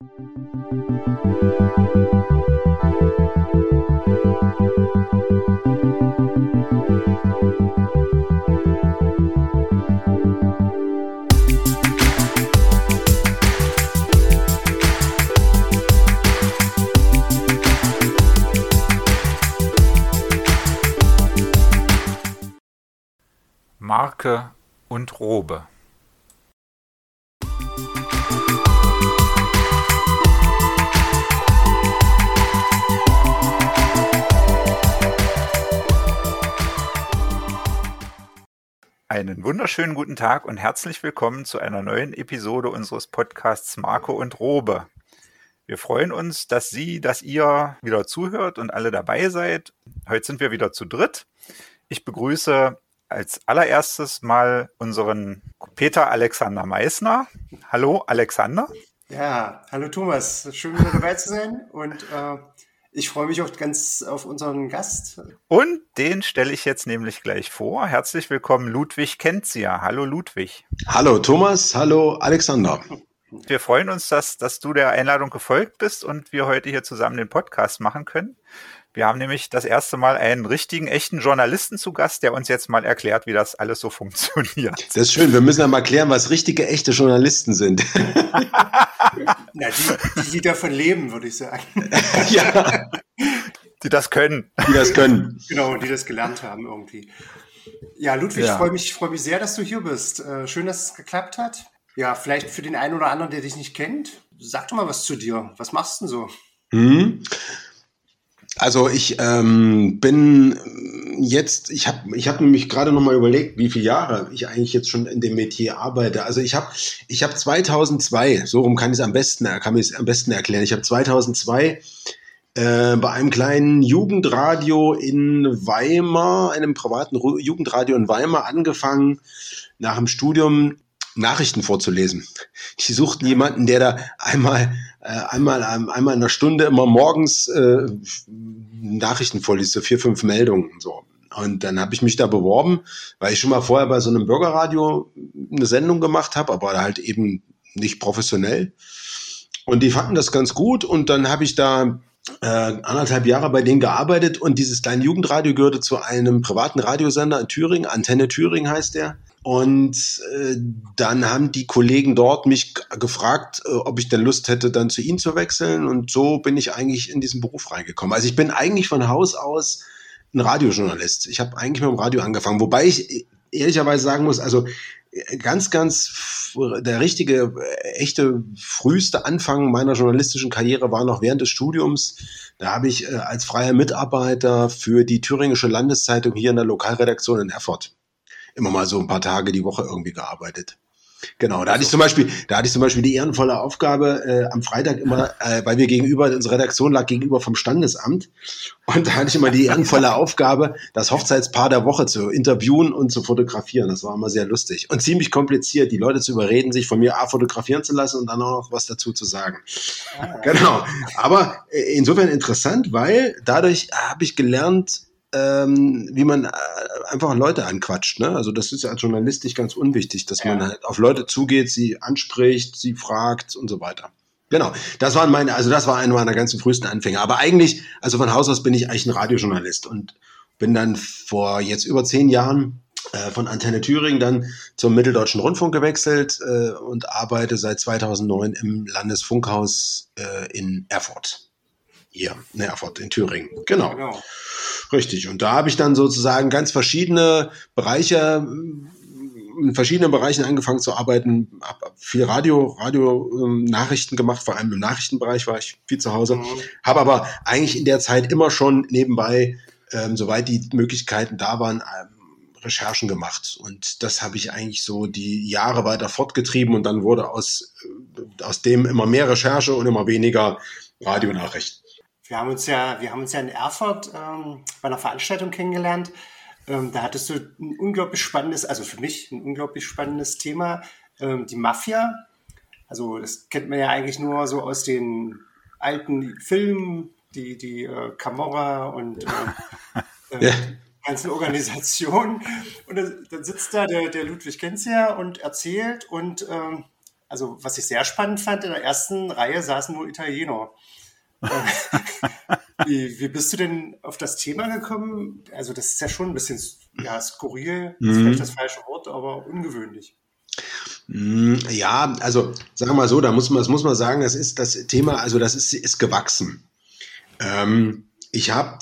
Marke und Robe. Einen wunderschönen guten Tag und herzlich willkommen zu einer neuen Episode unseres Podcasts Marke und Robe. Wir freuen uns, dass ihr wieder zuhört und alle dabei seid. Heute sind wir wieder zu dritt. Ich begrüße als allererstes mal unseren Peter Alexander Meissner. Hallo Alexander. Ja, hallo Thomas. Schön wieder dabei zu sein und ich freue mich auch ganz auf unseren Gast. Und den stelle ich jetzt nämlich gleich vor. Herzlich willkommen Ludwig Kenzia. Hallo Ludwig. Hallo Thomas, hallo Alexander. Wir freuen uns, dass du der Einladung gefolgt bist und wir heute hier zusammen den Podcast machen können. Wir haben nämlich das erste Mal einen richtigen, echten Journalisten zu Gast, der uns jetzt mal erklärt, wie das alles so funktioniert. Das ist schön. Wir müssen ja mal klären, was richtige, echte Journalisten sind. Na, die davon leben, würde ich sagen. Ja. Die das können. Die das können. Genau, die das gelernt haben irgendwie. Ja, Ludwig, Ja. Ich freue mich sehr, dass du hier bist. Schön, dass es geklappt hat. Ja, vielleicht für den einen oder anderen, der dich nicht kennt, sag doch mal was zu dir. Was machst du denn so? Also ich bin jetzt, ich hab nämlich gerade noch mal überlegt, wie viele Jahre ich eigentlich jetzt schon in dem Metier arbeite. Also ich hab 2002, so rum kann ich es am besten erklären. Ich habe 2002 bei einem kleinen Jugendradio in Weimar, einem privaten Jugendradio in Weimar angefangen, nach dem Studium Nachrichten vorzulesen. Die suchten jemanden, der da einmal in einer Stunde immer morgens Nachrichten vorliest, so 4, 5 Meldungen und so. Und dann habe ich mich da beworben, weil ich schon mal vorher bei so einem Bürgerradio eine Sendung gemacht habe, aber halt eben nicht professionell. Und die fanden das ganz gut und dann habe ich da 1,5 Jahre bei denen gearbeitet und dieses kleine Jugendradio gehörte zu einem privaten Radiosender in Thüringen, Antenne Thüringen heißt der. Und dann haben die Kollegen dort mich gefragt, ob ich denn Lust hätte, dann zu ihnen zu wechseln. Und so bin ich eigentlich in diesen Beruf reingekommen. Also ich bin eigentlich von Haus aus ein Radiojournalist. Ich habe eigentlich mit dem Radio angefangen. Wobei ich ehrlicherweise sagen muss, also ganz der richtige, echte früheste Anfang meiner journalistischen Karriere war noch während des Studiums. Da habe ich als freier Mitarbeiter für die Thüringische Landeszeitung hier in der Lokalredaktion in Erfurt immer mal so ein paar Tage die Woche irgendwie gearbeitet. Genau, da hatte ich zum Beispiel die ehrenvolle Aufgabe, am Freitag immer, weil unsere Redaktion lag gegenüber vom Standesamt, und da hatte ich immer die ehrenvolle Aufgabe, das Hochzeitspaar der Woche zu interviewen und zu fotografieren. Das war immer sehr lustig und ziemlich kompliziert, die Leute zu überreden, sich von mir fotografieren zu lassen und dann auch noch was dazu zu sagen. Genau, aber insofern interessant, weil dadurch habe ich gelernt, wie man einfach Leute anquatscht, ne? Also das ist ja als Journalist nicht ganz unwichtig, dass man halt auf Leute zugeht, sie anspricht, sie fragt und so weiter. Genau, das war einer meiner ganzen frühesten Anfänge. Aber eigentlich, also von Haus aus bin ich eigentlich ein Radiojournalist und bin dann vor jetzt über 10 Jahren von Antenne Thüringen dann zum Mitteldeutschen Rundfunk gewechselt und arbeite seit 2009 im Landesfunkhaus in Erfurt. Hier, in Erfurt, in Thüringen. Genau. Richtig. Und da habe ich dann sozusagen ganz verschiedene Bereiche, in verschiedenen Bereichen angefangen zu arbeiten. Habe viel Radio-Nachrichten gemacht, vor allem im Nachrichtenbereich war ich viel zu Hause. Habe aber eigentlich in der Zeit immer schon nebenbei, soweit die Möglichkeiten da waren, Recherchen gemacht. Und das habe ich eigentlich so die Jahre weiter fortgetrieben und dann wurde aus dem immer mehr Recherche und immer weniger Radionachrichten. Wir haben uns ja in Erfurt bei einer Veranstaltung kennengelernt. Da hattest du ein unglaublich spannendes, also für mich ein unglaublich spannendes Thema, die Mafia. Also das kennt man ja eigentlich nur so aus den alten Filmen, die Camorra und die ganzen Organisationen. Und dann sitzt da der Ludwig Kenzia und erzählt und Also was ich sehr spannend fand, in der ersten Reihe saßen nur Italiener. Wie bist du denn auf das Thema gekommen? Also das ist ja schon ein bisschen skurril, ist vielleicht das falsche Wort, aber ungewöhnlich. Ja, also sagen wir mal so, das muss man sagen, das ist das Thema, also das ist gewachsen. Ich habe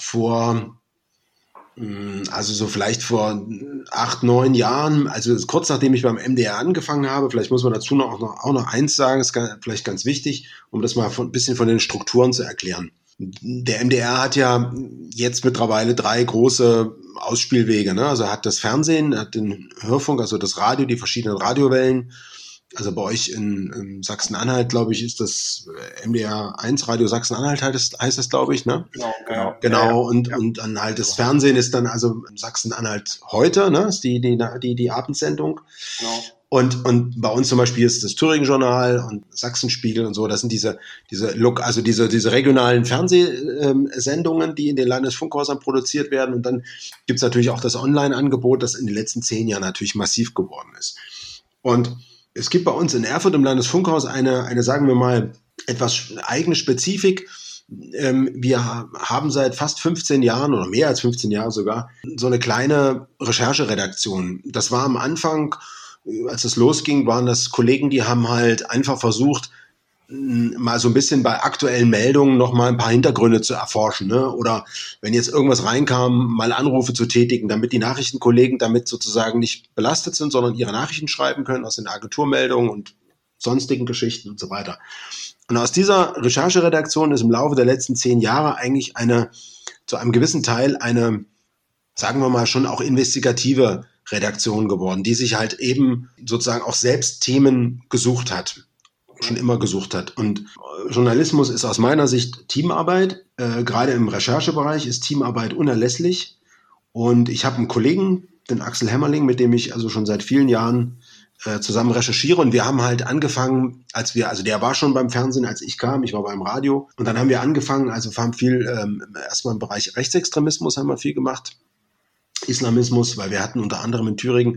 vielleicht vor 8, 9 Jahren, also kurz nachdem ich beim MDR angefangen habe, vielleicht muss man dazu auch noch eins sagen, ist vielleicht ganz wichtig, um das mal ein bisschen von den Strukturen zu erklären. Der MDR hat ja jetzt mittlerweile 3 große Ausspielwege, ne? Also er hat das Fernsehen, er hat den Hörfunk, also das Radio, die verschiedenen Radiowellen. Also bei euch in Sachsen-Anhalt, glaube ich, ist das MDR 1, Radio Sachsen-Anhalt heißt das, glaube ich, ne? Genau. Und dann halt das Fernsehen ist dann also Sachsen-Anhalt heute, ne? Ist die Abendsendung. Genau. Und bei uns zum Beispiel ist das Thüringen-Journal und Sachsenspiegel und so, das sind diese regionalen Fernsehsendungen, die in den Landesfunkhäusern produziert werden. Und dann gibt's natürlich auch das Online-Angebot, das in den letzten 10 Jahren natürlich massiv geworden ist. Und es gibt bei uns in Erfurt im Landesfunkhaus eine, sagen wir mal, etwas eigene Spezifik. Wir haben seit fast 15 Jahren oder mehr als 15 Jahre sogar so eine kleine Rechercheredaktion. Das war am Anfang, als es losging, waren das Kollegen, die haben halt einfach versucht, mal so ein bisschen bei aktuellen Meldungen noch mal ein paar Hintergründe zu erforschen, ne? Oder wenn jetzt irgendwas reinkam, mal Anrufe zu tätigen, damit die Nachrichtenkollegen damit sozusagen nicht belastet sind, sondern ihre Nachrichten schreiben können aus den Agenturmeldungen und sonstigen Geschichten und so weiter. Und aus dieser Rechercheredaktion ist im Laufe der letzten 10 Jahre eigentlich zu einem gewissen Teil eine, sagen wir mal, schon auch investigative Redaktion geworden, die sich halt eben sozusagen auch selbst Themen schon immer gesucht hat. Und Journalismus ist aus meiner Sicht Teamarbeit. Gerade im Recherchebereich ist Teamarbeit unerlässlich. Und ich habe einen Kollegen, den Axel Hämmerling, mit dem ich also schon seit vielen Jahren zusammen recherchiere. Und wir haben halt angefangen, der war schon beim Fernsehen, als ich kam, ich war beim Radio. Und dann haben wir angefangen, also wir haben viel, erstmal im Bereich Rechtsextremismus haben wir viel gemacht, Islamismus, weil wir hatten unter anderem in Thüringen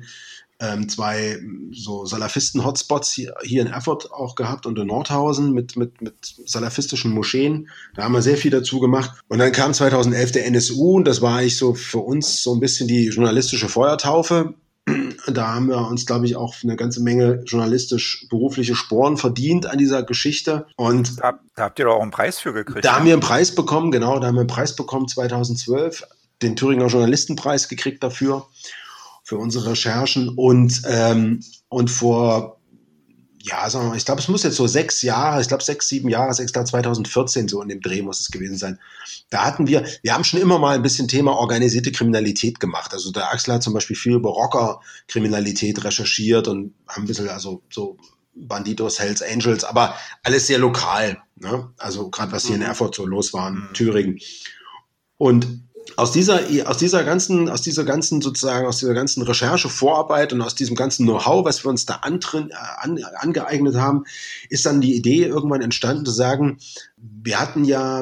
2 so Salafisten-Hotspots hier in Erfurt auch gehabt und in Nordhausen mit salafistischen Moscheen. Da haben wir sehr viel dazu gemacht. Und dann kam 2011 der NSU und das war eigentlich so für uns so ein bisschen die journalistische Feuertaufe. Da haben wir uns, glaube ich, auch eine ganze Menge journalistisch-berufliche Sporen verdient an dieser Geschichte. Und da habt ihr doch auch einen Preis für gekriegt. Da haben wir einen Preis bekommen, genau, da haben wir einen Preis bekommen 2012, den Thüringer Journalistenpreis gekriegt dafür, für unsere Recherchen. Und vor, ja, sagen wir mal, ich glaube, es muss jetzt so 6 Jahre, 7 Jahre, 2014 so in dem Dreh muss es gewesen sein. Da hatten wir haben schon immer mal ein bisschen Thema organisierte Kriminalität gemacht. Also der Axel hat zum Beispiel viel über Rockerkriminalität recherchiert und haben ein bisschen, also so Bandidos, Hells Angels, aber alles sehr lokal, ne? Also gerade was hier in Erfurt so los war, in Thüringen. Und aus dieser ganzen Recherche-Vorarbeit und aus diesem ganzen Know-how, was wir uns da angeeignet haben, ist dann die Idee irgendwann entstanden zu sagen, wir haben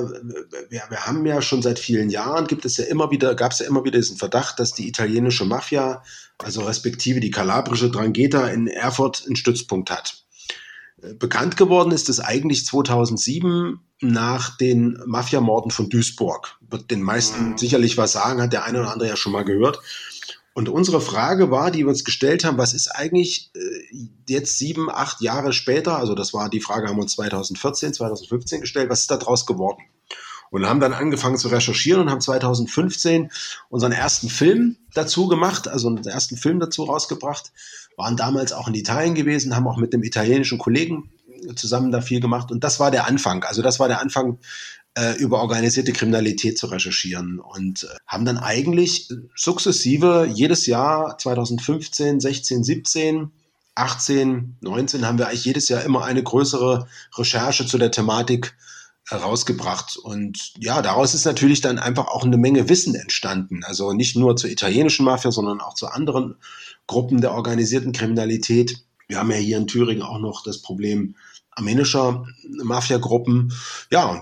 ja schon seit vielen Jahren, gab es ja immer wieder diesen Verdacht, dass die italienische Mafia, also respektive die kalabrische 'Ndrangheta in Erfurt einen Stützpunkt hat. Bekannt geworden ist es eigentlich 2007 nach den Mafiamorden von Duisburg. Wird den meisten sicherlich was sagen, hat der eine oder andere ja schon mal gehört. Und unsere Frage war, die wir uns gestellt haben, was ist eigentlich jetzt 7, 8 Jahre später, also das war die Frage, haben wir uns 2014, 2015 gestellt, was ist da draus geworden? Und haben dann angefangen zu recherchieren und haben 2015 unseren ersten Film dazu gemacht, also unseren ersten Film dazu rausgebracht, waren damals auch in Italien gewesen, haben auch mit einem italienischen Kollegen zusammen da viel gemacht und das war der Anfang. Also das war der Anfang, über organisierte Kriminalität zu recherchieren und haben dann eigentlich sukzessive jedes Jahr 2015, 16, 17, 18, 19 haben wir eigentlich jedes Jahr immer eine größere Recherche zu der Thematik rausgebracht. Und ja, daraus ist natürlich dann einfach auch eine Menge Wissen entstanden. Also nicht nur zur italienischen Mafia, sondern auch zu anderen Gruppen der organisierten Kriminalität. Wir haben ja hier in Thüringen auch noch das Problem armenischer Mafiagruppen. Ja, und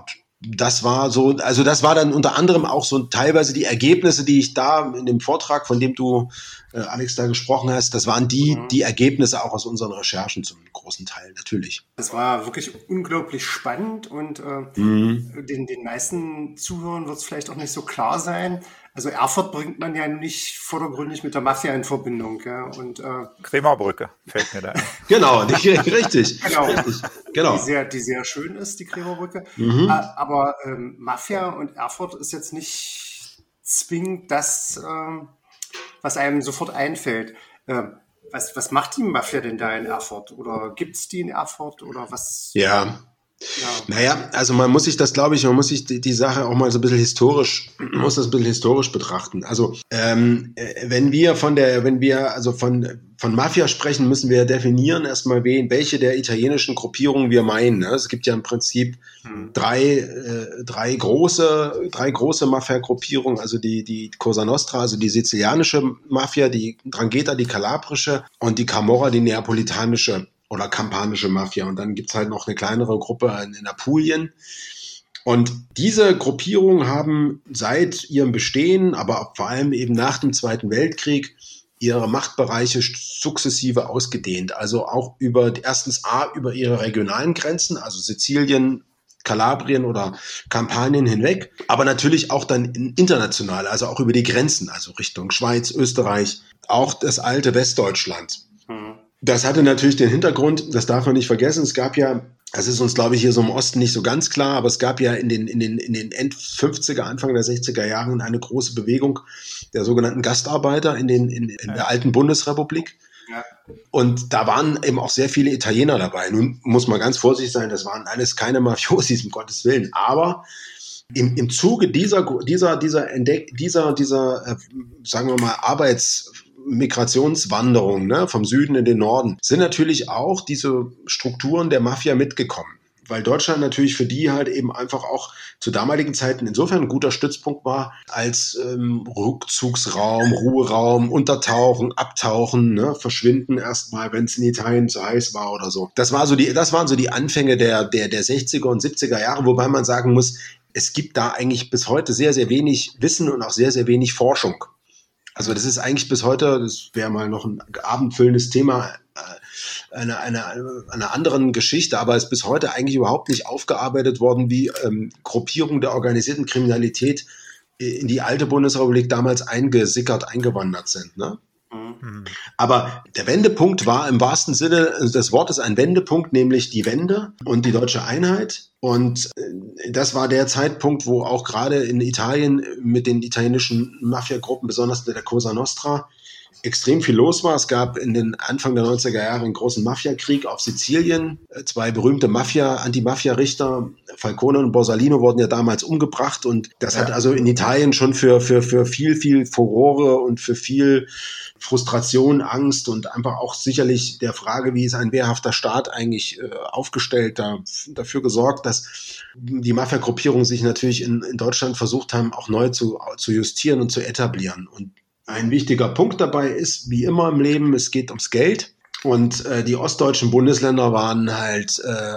das war so, also das war dann unter anderem auch so teilweise die Ergebnisse, die ich da in dem Vortrag, von dem du, Alex, da gesprochen hast, das waren die Ergebnisse auch aus unseren Recherchen zum großen Teil, natürlich. Das war wirklich unglaublich spannend und den meisten Zuhörern wird es vielleicht auch nicht so klar sein. Also Erfurt bringt man ja nicht vordergründig mit der Mafia in Verbindung. Ja? Und, Krämerbrücke fällt mir da ein. Genau, richtig. Genau. Die sehr schön ist, die Krämerbrücke. Aber Mafia und Erfurt ist jetzt nicht zwingend das, was einem sofort einfällt. Was macht die Mafia denn da in Erfurt? Oder gibt es die in Erfurt? Oder was? Ja. Naja, also man muss sich die Sache auch mal so ein bisschen historisch betrachten. Also wenn wir von Mafia sprechen, müssen wir definieren erstmal, welche der italienischen Gruppierungen wir meinen. Ne? Es gibt ja im Prinzip drei große Mafia-Gruppierungen, also die Cosa Nostra, also die sizilianische Mafia, die 'Ndrangheta, die kalabrische, und die Camorra, die neapolitanische oder kampanische Mafia. Und dann gibt's halt noch eine kleinere Gruppe in Apulien. Und diese Gruppierungen haben seit ihrem Bestehen, aber vor allem eben nach dem Zweiten Weltkrieg, ihre Machtbereiche sukzessive ausgedehnt. Also auch über ihre regionalen Grenzen, also Sizilien, Kalabrien oder Kampanien hinweg, aber natürlich auch dann international, also auch über die Grenzen, also Richtung Schweiz, Österreich, auch das alte Westdeutschland. Das hatte natürlich den Hintergrund, das darf man nicht vergessen, es gab ja, das ist uns, glaube ich, hier so im Osten nicht so ganz klar, aber es gab ja in den End 50er, Anfang der 60er Jahren eine große Bewegung der sogenannten Gastarbeiter in der alten Bundesrepublik. Ja. Und da waren eben auch sehr viele Italiener dabei. Nun muss man ganz vorsichtig sein, das waren alles keine Mafiosis, um Gottes Willen. Aber im Zuge dieser sagen wir mal, Migrationswanderung, ne, vom Süden in den Norden, sind natürlich auch diese Strukturen der Mafia mitgekommen. Weil Deutschland natürlich für die halt eben einfach auch zu damaligen Zeiten insofern ein guter Stützpunkt war, als Rückzugsraum, Ruheraum, Untertauchen, Abtauchen, ne, verschwinden erstmal, wenn es in Italien zu heiß war oder so. Das waren so die Anfänge der 60er und 70er Jahre, wobei man sagen muss, es gibt da eigentlich bis heute sehr, sehr wenig Wissen und auch sehr, sehr wenig Forschung. Also das ist eigentlich bis heute, das wäre mal noch ein abendfüllendes Thema einer anderen Geschichte, aber ist bis heute eigentlich überhaupt nicht aufgearbeitet worden, wie Gruppierungen der organisierten Kriminalität in die alte Bundesrepublik damals eingewandert sind. Ne? Aber der Wendepunkt war im wahrsten Sinne des Wortes ein Wendepunkt, nämlich die Wende und die deutsche Einheit. Und das war der Zeitpunkt, wo auch gerade in Italien mit den italienischen Mafia-Gruppen, besonders der Cosa Nostra, extrem viel los war. Es gab in den Anfang der 90er Jahre einen großen Mafiakrieg auf Sizilien. Zwei berühmte Anti-Mafia-Richter, Falcone und Borsalino, wurden ja damals umgebracht. Und das hat also in Italien schon für viel Furore und für viel Frustration, Angst und einfach auch sicherlich der Frage, wie ist ein wehrhafter Staat eigentlich aufgestellt, dafür gesorgt, dass die Mafia-Gruppierungen sich natürlich in Deutschland versucht haben, auch neu zu justieren und zu etablieren. Und ein wichtiger Punkt dabei ist, wie immer im Leben, es geht ums Geld. Und die ostdeutschen Bundesländer waren halt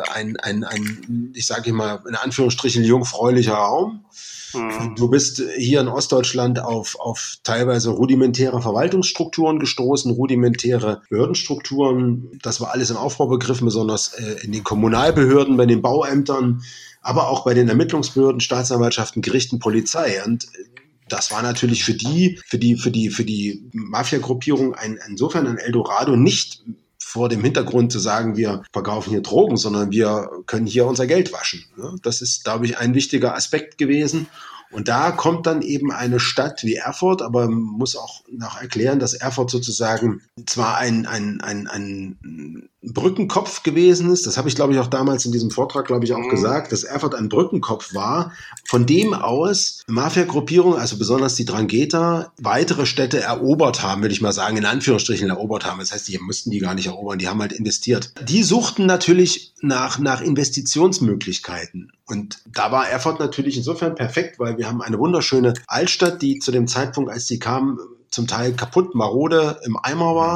ich sage mal, in Anführungsstrichen jungfräulicher Raum. Du bist hier in Ostdeutschland auf teilweise rudimentäre Verwaltungsstrukturen gestoßen, rudimentäre Behördenstrukturen. Das war alles im Aufbau begriffen, besonders in den Kommunalbehörden, bei den Bauämtern, aber auch bei den Ermittlungsbehörden, Staatsanwaltschaften, Gerichten, Polizei. Und das war natürlich für die Mafia-Gruppierung insofern ein Eldorado, nicht vor dem Hintergrund zu sagen, wir verkaufen hier Drogen, sondern wir können hier unser Geld waschen. Das ist, glaube ich, ein wichtiger Aspekt gewesen. Und da kommt dann eben eine Stadt wie Erfurt, aber man muss auch noch erklären, dass Erfurt sozusagen zwar ein Brückenkopf gewesen ist, das habe ich, glaube ich, auch damals in diesem Vortrag, glaube ich, auch gesagt, dass Erfurt ein Brückenkopf war, von dem aus Mafia-Gruppierungen, also besonders die 'Ndrangheta, weitere Städte erobert haben, will ich mal sagen, in Anführungsstrichen erobert haben. Das heißt, die mussten die gar nicht erobern, die haben halt investiert. Die suchten natürlich nach Investitionsmöglichkeiten. Und da war Erfurt natürlich insofern perfekt, weil wir haben eine wunderschöne Altstadt, die zu dem Zeitpunkt, als die kamen, zum Teil kaputt, marode, im Eimer war.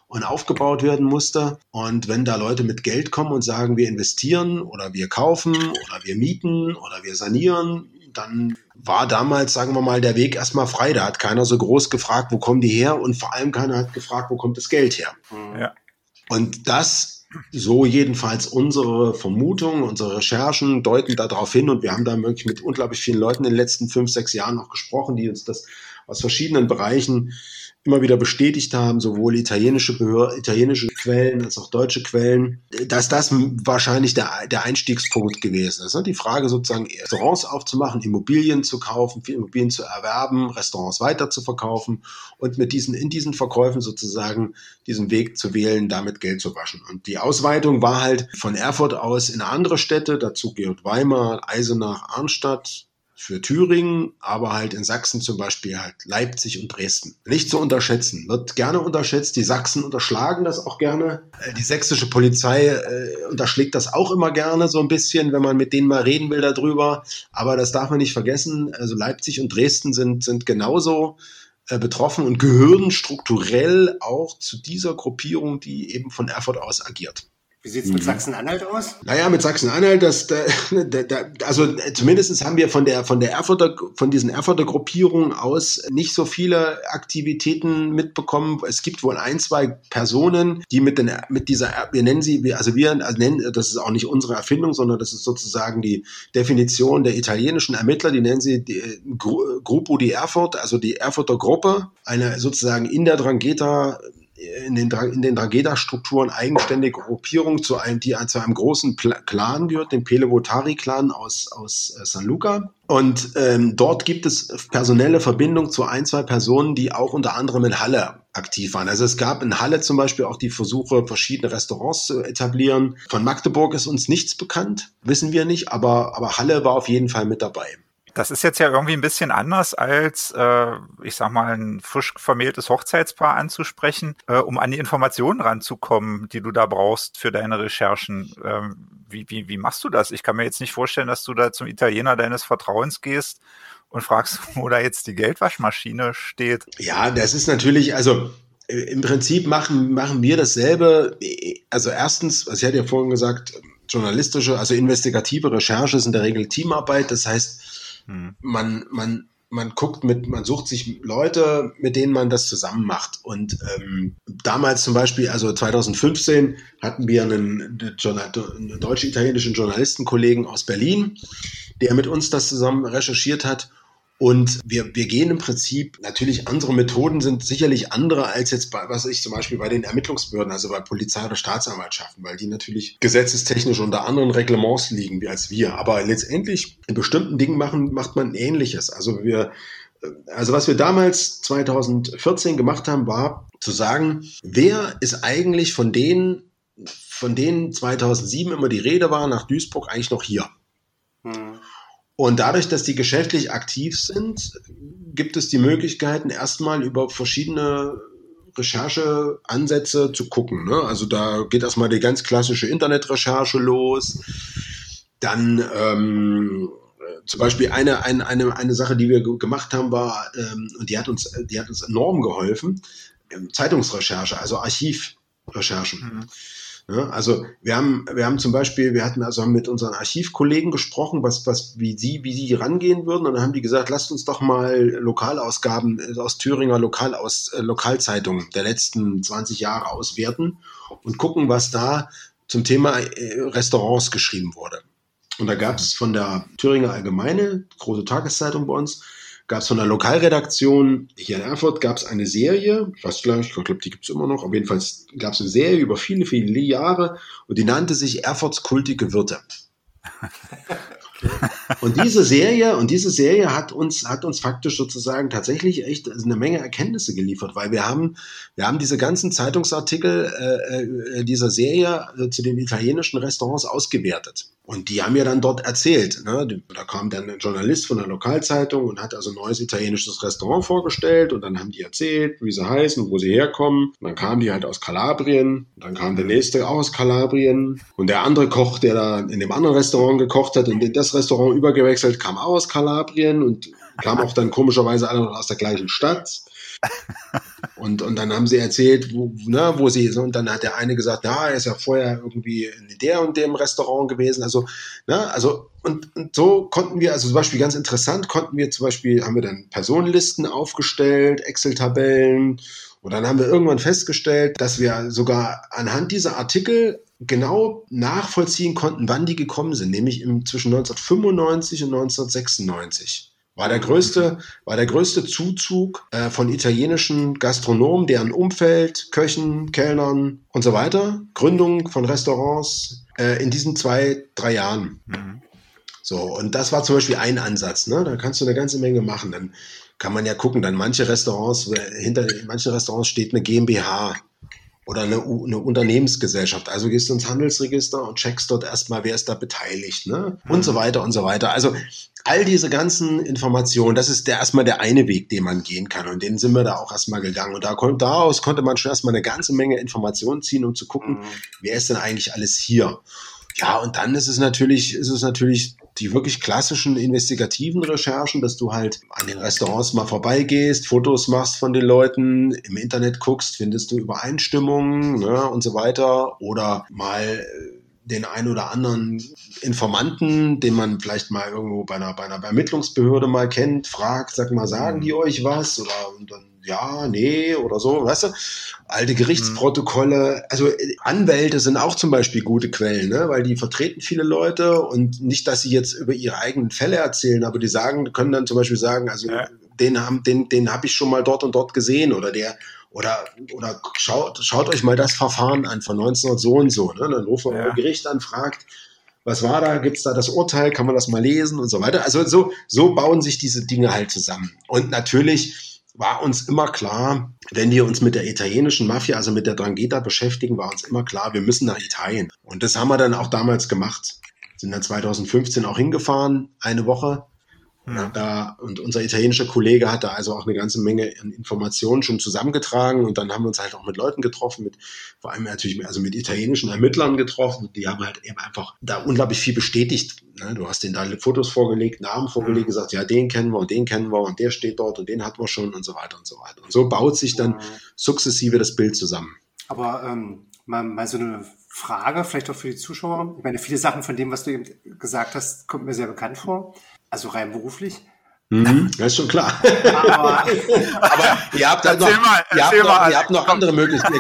und aufgebaut werden musste. Und wenn da Leute mit Geld kommen und sagen, wir investieren oder wir kaufen oder wir mieten oder wir sanieren, dann war damals, sagen wir mal, der Weg erstmal frei. Da hat keiner so groß gefragt, wo kommen die her? Und vor allem keiner hat gefragt, wo kommt das Geld her? Ja. Und das, so jedenfalls unsere Vermutungen, unsere Recherchen deuten darauf hin. Und wir haben da wirklich mit unglaublich vielen Leuten in den letzten 5, 6 Jahren auch gesprochen, die uns das aus verschiedenen Bereichen immer wieder bestätigt haben, sowohl italienische Quellen als auch deutsche Quellen, dass das wahrscheinlich der Einstiegspunkt gewesen ist. Die Frage sozusagen, Restaurants aufzumachen, Immobilien zu kaufen, Immobilien zu erwerben, Restaurants weiter zu verkaufen und in diesen Verkäufen sozusagen diesen Weg zu wählen, damit Geld zu waschen. Und die Ausweitung war halt von Erfurt aus in andere Städte, dazu gehört Weimar, Eisenach, Arnstadt, für Thüringen, aber halt in Sachsen zum Beispiel halt Leipzig und Dresden. Nicht zu unterschätzen, wird gerne unterschätzt. Die Sachsen unterschlagen das auch gerne. Die sächsische Polizei unterschlägt das auch immer gerne so ein bisschen, wenn man mit denen mal reden will darüber. Aber das darf man nicht vergessen. Also Leipzig und Dresden sind genauso betroffen und gehören strukturell auch zu dieser Gruppierung, die eben von Erfurt aus agiert. Wie sieht's mit Sachsen-Anhalt aus? Naja, mit Sachsen-Anhalt, also zumindest haben wir von diesen Erfurter Gruppierungen aus nicht so viele Aktivitäten mitbekommen. Es gibt wohl 1, 2 Personen, die mit dieser, das ist auch nicht unsere Erfindung, sondern das ist sozusagen die Definition der italienischen Ermittler, die nennen sie die Gruppo di Erfurt, also die Erfurter Gruppe, eine sozusagen in der Drangheta, in den Drangheta-Strukturen eigenständige Gruppierung, die zu einem großen Clan gehört, dem Pelevotari-Clan aus San Luca. Und dort gibt es personelle Verbindung zu 1, 2 Personen, die auch unter anderem in Halle aktiv waren. Also es gab in Halle zum Beispiel auch die Versuche, verschiedene Restaurants zu etablieren. Von Magdeburg ist uns nichts bekannt, wissen wir nicht, aber Halle war auf jeden Fall mit dabei. Das ist jetzt ja irgendwie ein bisschen anders als, ich sag mal, ein frisch vermähltes Hochzeitspaar anzusprechen, um an die Informationen ranzukommen, die du da brauchst für deine Recherchen. Wie machst du das? Ich kann mir jetzt nicht vorstellen, dass du da zum Italiener deines Vertrauens gehst und fragst, wo da jetzt die Geldwaschmaschine steht. Ja, das ist natürlich, also im Prinzip machen wir dasselbe. Also erstens, ich hatte ja vorhin gesagt, journalistische, also investigative Recherche ist in der Regel Teamarbeit. Das heißt, man sucht sich Leute, mit denen man das zusammen macht. Und damals zum Beispiel, also 2015, hatten wir einen deutsch-italienischen Journalistenkollegen aus Berlin, der mit uns das zusammen recherchiert hat. Und wir gehen im Prinzip, natürlich andere Methoden sind sicherlich andere als jetzt zum Beispiel bei den Ermittlungsbehörden, also bei Polizei oder Staatsanwaltschaften, weil die natürlich gesetzestechnisch unter anderen Reglements liegen als wir. Aber letztendlich in bestimmten Dingen macht man Ähnliches. Also was wir damals 2014 gemacht haben, war zu sagen, wer ist eigentlich von denen 2007 immer die Rede war, nach Duisburg eigentlich noch hier? Und dadurch, dass die geschäftlich aktiv sind, gibt es die Möglichkeiten, erstmal über verschiedene Rechercheansätze zu gucken. Ne? Also da geht erstmal die ganz klassische Internetrecherche los. Dann zum Beispiel eine Sache, die wir gemacht haben, war, und die hat uns enorm geholfen, Zeitungsrecherche, also Archivrecherchen. Ja, also wir haben zum Beispiel, haben mit unseren Archivkollegen gesprochen, wie sie rangehen würden, und dann haben die gesagt, lasst uns doch mal Lokalausgaben aus Thüringer Lokalzeitungen der letzten 20 Jahre auswerten und gucken, was da zum Thema Restaurants geschrieben wurde. Und da gab es von der Thüringer Allgemeine, große Tageszeitung bei uns, gab es von der Lokalredaktion hier in Erfurt, gab es eine Serie, ich glaube, die gibt es immer noch, aber jedenfalls gab es eine Serie über viele, viele Jahre, und die nannte sich Erfurts kultige Wirte. Und diese Serie hat uns faktisch sozusagen tatsächlich echt eine Menge Erkenntnisse geliefert, weil wir haben diese ganzen Zeitungsartikel dieser Serie zu den italienischen Restaurants ausgewertet. Und die haben ja dann dort erzählt, ne? Da kam dann ein Journalist von der Lokalzeitung und hat also ein neues italienisches Restaurant vorgestellt, und dann haben die erzählt, wie sie heißen, wo sie herkommen. Und dann kamen die halt aus Kalabrien, und dann kam der nächste auch aus Kalabrien, und der andere Koch, der da in dem anderen Restaurant gekocht hat und in das Restaurant übergewechselt, kam auch aus Kalabrien und kam auch dann komischerweise alle noch aus der gleichen Stadt. Und dann haben sie erzählt, wo sie sind. Und dann hat der eine gesagt, ja, er ist ja vorher irgendwie in der und dem Restaurant gewesen. Und so konnten wir, also zum Beispiel ganz interessant, haben wir dann Personenlisten aufgestellt, Excel-Tabellen. Und dann haben wir irgendwann festgestellt, dass wir sogar anhand dieser Artikel genau nachvollziehen konnten, wann die gekommen sind, nämlich zwischen 1995 und 1996. War der größte Zuzug von italienischen Gastronomen, deren Umfeld, Köchen, Kellnern und so weiter, Gründung von Restaurants in diesen 2-3 Jahren. Mhm. So, und das war zum Beispiel ein Ansatz, ne? Da kannst du eine ganze Menge machen. Dann kann man ja gucken, dann hinter manchen Restaurants steht eine GmbH oder eine Unternehmensgesellschaft. Also gehst du ins Handelsregister und checkst dort erstmal, wer ist da beteiligt, ne? Und so weiter und so weiter. Also all diese ganzen Informationen, das ist erstmal der eine Weg, den man gehen kann. Und den sind wir da auch erstmal gegangen. Und daraus konnte man schon erstmal eine ganze Menge Informationen ziehen, um zu gucken, wer ist denn eigentlich alles hier? Ja, und dann ist es natürlich die wirklich klassischen investigativen Recherchen, dass du halt an den Restaurants mal vorbeigehst, Fotos machst von den Leuten, im Internet guckst, findest du Übereinstimmungen, ne, und so weiter. Oder mal den einen oder anderen Informanten, den man vielleicht mal irgendwo bei einer Ermittlungsbehörde mal kennt, fragt, sag mal, sagen die euch was? Oder und dann ja, nee oder so, weißt du? Alte Gerichtsprotokolle, also Anwälte sind auch zum Beispiel gute Quellen, ne? Weil die vertreten viele Leute und nicht, dass sie jetzt über ihre eigenen Fälle erzählen, aber die können dann zum Beispiel sagen, also den habe ich schon mal dort und dort gesehen oder schaut euch mal das Verfahren an von 1900 so und so, ne? Dann ruft man ein Gericht an, fragt, was war da, gibt's da das Urteil, kann man das mal lesen und so weiter. Also so bauen sich diese Dinge halt zusammen. Und natürlich war uns immer klar, wenn wir uns mit der italienischen Mafia, also mit der 'Ndrangheta beschäftigen, war uns immer klar, wir müssen nach Italien. Und das haben wir dann auch damals gemacht. Sind dann 2015 auch hingefahren, eine Woche. Und unser italienischer Kollege hat da also auch eine ganze Menge an Informationen schon zusammengetragen. Und dann haben wir uns halt auch mit Leuten getroffen, vor allem natürlich mit italienischen Ermittlern getroffen. Die haben halt eben einfach da unglaublich viel bestätigt. Ne? Du hast denen da Fotos vorgelegt, Namen vorgelegt, gesagt, ja, den kennen wir und den kennen wir und der steht dort und den hatten wir schon und so weiter und so weiter. Und so baut sich dann sukzessive das Bild zusammen. Aber mal so eine Frage, vielleicht auch für die Zuschauer. Ich meine, viele Sachen von dem, was du eben gesagt hast, kommt mir sehr bekannt vor. Also rein beruflich. Das ist schon klar. Aber ihr habt noch andere Möglichkeiten.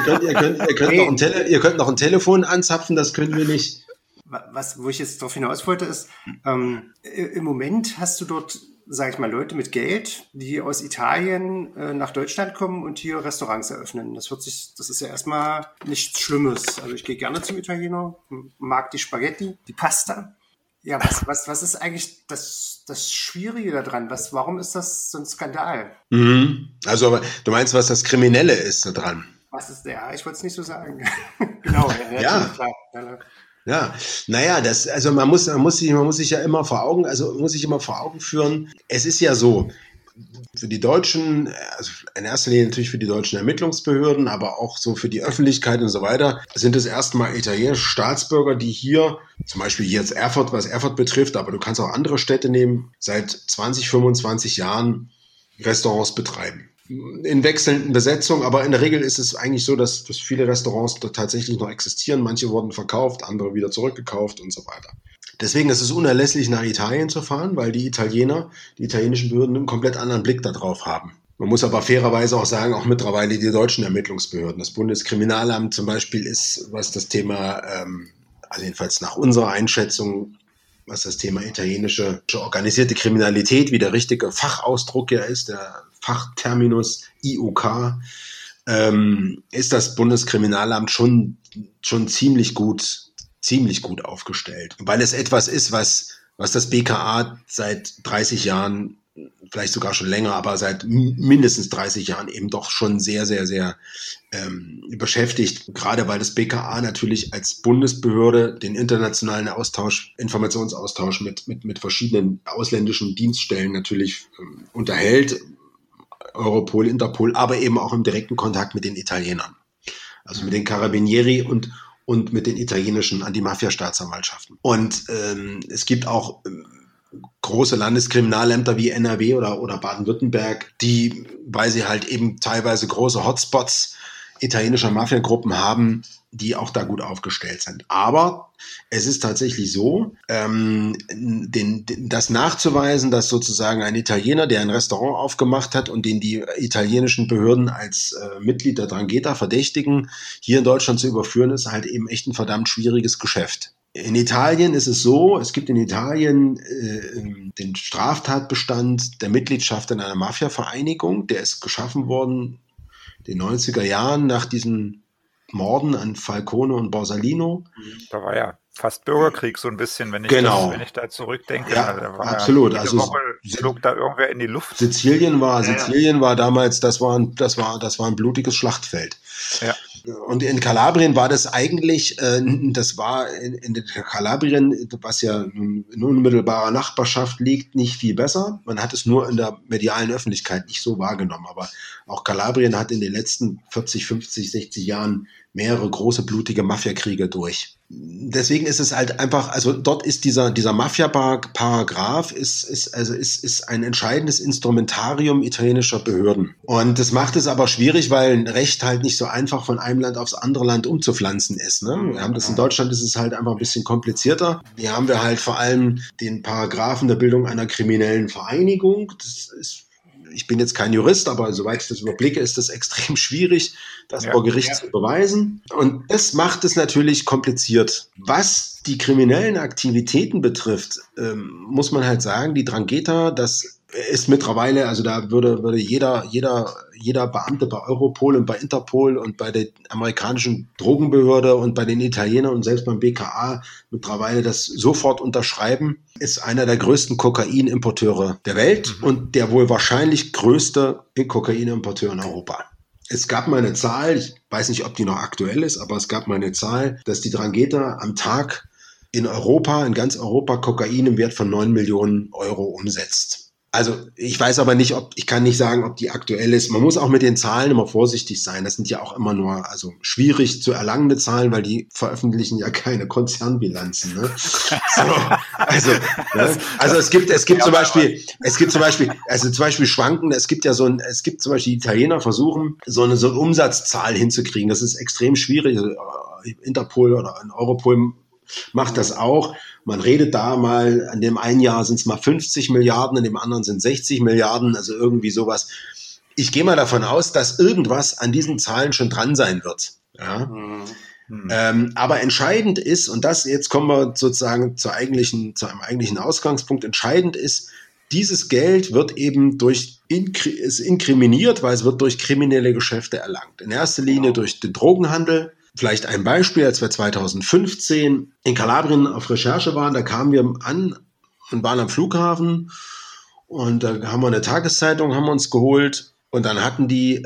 Ihr könnt noch ein Telefon anzapfen, das können wir nicht. Wo ich jetzt darauf hinaus wollte, ist, im Moment hast du dort, sage ich mal, Leute mit Geld, die aus Italien nach Deutschland kommen und hier Restaurants eröffnen. Das ist ja erstmal nichts Schlimmes. Also ich gehe gerne zum Italiener, mag die Spaghetti, die Pasta. Ja, was ist eigentlich das Schwierige daran? Warum ist das so ein Skandal? Also, aber du meinst, was das Kriminelle ist daran? Ich wollte es nicht so sagen. Genau, ja. Klar. Ja, naja, man muss sich ja immer vor Augen führen. Es ist ja so, für die Deutschen, also in erster Linie natürlich für die deutschen Ermittlungsbehörden, aber auch so für die Öffentlichkeit und so weiter, sind es erstmal italienische Staatsbürger, die hier, zum Beispiel hier jetzt Erfurt, was Erfurt betrifft, aber du kannst auch andere Städte nehmen, seit 20, 25 Jahren Restaurants betreiben. In wechselnden Besetzungen, aber in der Regel ist es eigentlich so, dass viele Restaurants tatsächlich noch existieren. Manche wurden verkauft, andere wieder zurückgekauft und so weiter. Deswegen ist es unerlässlich, nach Italien zu fahren, weil die italienischen Behörden einen komplett anderen Blick darauf haben. Man muss aber fairerweise auch sagen, auch mittlerweile die deutschen Ermittlungsbehörden. Das Bundeskriminalamt zum Beispiel ist, was das Thema, also jedenfalls nach unserer Einschätzung, was das Thema italienische organisierte Kriminalität, wie der richtige Fachausdruck ja ist, der Fachterminus IOK, ist das Bundeskriminalamt schon ziemlich gut aufgestellt. Weil es etwas ist, was das BKA seit 30 Jahren, vielleicht sogar schon länger, aber seit mindestens 30 Jahren eben doch schon sehr, sehr, sehr beschäftigt. Gerade weil das BKA natürlich als Bundesbehörde den internationalen Informationsaustausch mit verschiedenen ausländischen Dienststellen natürlich unterhält, Europol, Interpol, aber eben auch im direkten Kontakt mit den Italienern. Also mit den Carabinieri und mit den italienischen Antimafia-Staatsanwaltschaften. Und es gibt auch große Landeskriminalämter wie NRW oder Baden-Württemberg, die, weil sie halt eben teilweise große Hotspots italienischer Mafiagruppen haben, die auch da gut aufgestellt sind. Aber es ist tatsächlich so, das nachzuweisen, dass sozusagen ein Italiener, der ein Restaurant aufgemacht hat und den die italienischen Behörden als Mitglied der 'Ndrangheta verdächtigen, hier in Deutschland zu überführen, ist halt eben echt ein verdammt schwieriges Geschäft. In Italien ist es so, es gibt in Italien den Straftatbestand der Mitgliedschaft in einer Mafia-Vereinigung, der ist geschaffen worden in den 90er Jahren nach diesen Morden an Falcone und Borsalino. Da war ja fast Bürgerkrieg so ein bisschen, wenn ich da zurückdenke. Ja, da war absolut. Jede Woche flog da irgendwer in die Luft. Sizilien war damals, das war ein blutiges Schlachtfeld. Ja. Und in Kalabrien war das eigentlich, das war in Kalabrien, was ja in unmittelbarer Nachbarschaft liegt, nicht viel besser. Man hat es nur in der medialen Öffentlichkeit nicht so wahrgenommen. Aber auch Kalabrien hat in den letzten 40, 50, 60 Jahren mehrere große blutige Mafiakriege durch. Deswegen ist es halt einfach, also dort ist dieser Mafia-Paragraph ist ein entscheidendes Instrumentarium italienischer Behörden. Und das macht es aber schwierig, weil ein Recht halt nicht so einfach von einem Land aufs andere Land umzupflanzen ist. Ne? Wir haben das in Deutschland, ist es halt einfach ein bisschen komplizierter. Hier haben wir halt vor allem den Paragraphen der Bildung einer kriminellen Vereinigung. Ich bin jetzt kein Jurist, aber soweit ich das überblicke, ist das extrem schwierig, das vor Gericht zu beweisen. Und das macht es natürlich kompliziert. Was die kriminellen Aktivitäten betrifft, muss man halt sagen, die 'Ndrangheta, das ist mittlerweile, also da würde jeder Beamte bei Europol und bei Interpol und bei der amerikanischen Drogenbehörde und bei den Italienern und selbst beim BKA mittlerweile das sofort unterschreiben, ist einer der größten Kokainimporteure der Welt und der wohl wahrscheinlich größte Kokainimporteur in Europa. Es gab mal eine Zahl, ich weiß nicht, ob die noch aktuell ist, aber es gab mal eine Zahl, dass die 'Ndrangheta am Tag in ganz Europa Kokain im Wert von 9 Millionen Euro umsetzt. Also ich weiß aber nicht, ich kann nicht sagen, ob die aktuell ist. Man muss auch mit den Zahlen immer vorsichtig sein. Das sind ja auch immer nur schwierig zu erlangende Zahlen, weil die veröffentlichen ja keine Konzernbilanzen. Ne? Also es gibt zum Beispiel schwanken. Es gibt zum Beispiel Italiener versuchen so eine Umsatzzahl hinzukriegen. Das ist extrem schwierig. Interpol oder Europol macht das auch. Man redet da mal, an dem einen Jahr sind es mal 50 Milliarden, in dem anderen sind 60 Milliarden, also irgendwie sowas. Ich gehe mal davon aus, dass irgendwas an diesen Zahlen schon dran sein wird. Ja? Aber entscheidend ist, und jetzt kommen wir sozusagen zu einem eigentlichen Ausgangspunkt, entscheidend ist, dieses Geld wird eben ist inkriminiert, weil es wird durch kriminelle Geschäfte erlangt. In erster Linie durch den Drogenhandel. Vielleicht ein Beispiel, als wir 2015 in Kalabrien auf Recherche waren, da kamen wir an und waren am Flughafen und da haben wir eine Tageszeitung, haben wir uns geholt und dann hatten die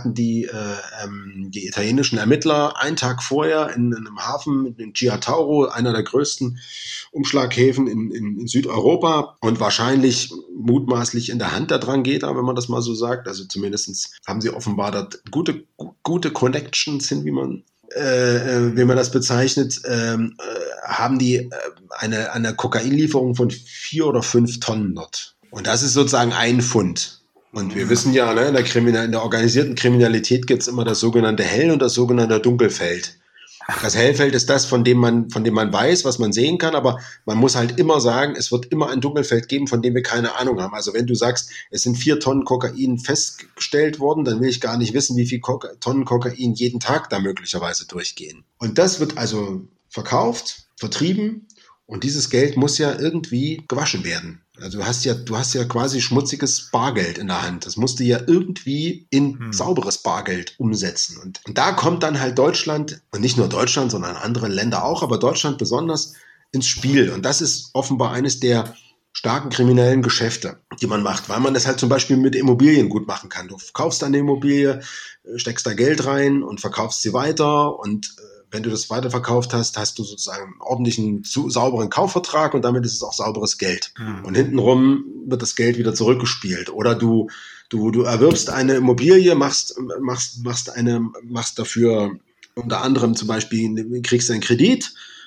italienischen Ermittler einen Tag vorher in einem Hafen in Giotauro, einer der größten Umschlaghäfen in Südeuropa und wahrscheinlich mutmaßlich in der Hand der 'Ndrangheta, wenn man das mal so sagt. Also zumindest haben sie offenbar dort gute Connections hin, wie man das bezeichnet, haben die eine Kokainlieferung von 4 oder 5 Tonnen dort. Und das ist sozusagen ein Pfund. Und wir wissen ja, ne, in der organisierten Kriminalität gibt es immer das sogenannte Hell- und das sogenannte Dunkelfeld. Das Hellfeld ist das, von dem man weiß, was man sehen kann, aber man muss halt immer sagen, es wird immer ein Dunkelfeld geben, von dem wir keine Ahnung haben. Also wenn du sagst, es sind 4 Tonnen Kokain festgestellt worden, dann will ich gar nicht wissen, wie viel Tonnen Kokain jeden Tag da möglicherweise durchgehen. Und das wird also verkauft, vertrieben und dieses Geld muss ja irgendwie gewaschen werden. Also du hast ja quasi schmutziges Bargeld in der Hand. Das musst du ja irgendwie in sauberes Bargeld umsetzen. Und da kommt dann halt Deutschland, und nicht nur Deutschland, sondern andere Länder auch, aber Deutschland besonders ins Spiel. Und das ist offenbar eines der starken kriminellen Geschäfte, die man macht, weil man das halt zum Beispiel mit Immobilien gut machen kann. Du kaufst eine Immobilie, steckst da Geld rein und verkaufst sie weiter und wenn du das weiterverkauft hast, hast du sozusagen einen ordentlichen, sauberen Kaufvertrag und damit ist es auch sauberes Geld. Und hintenrum wird das Geld wieder zurückgespielt. Oder du erwirbst eine Immobilie, machst dafür unter anderem zum Beispiel, kriegst einen Kredit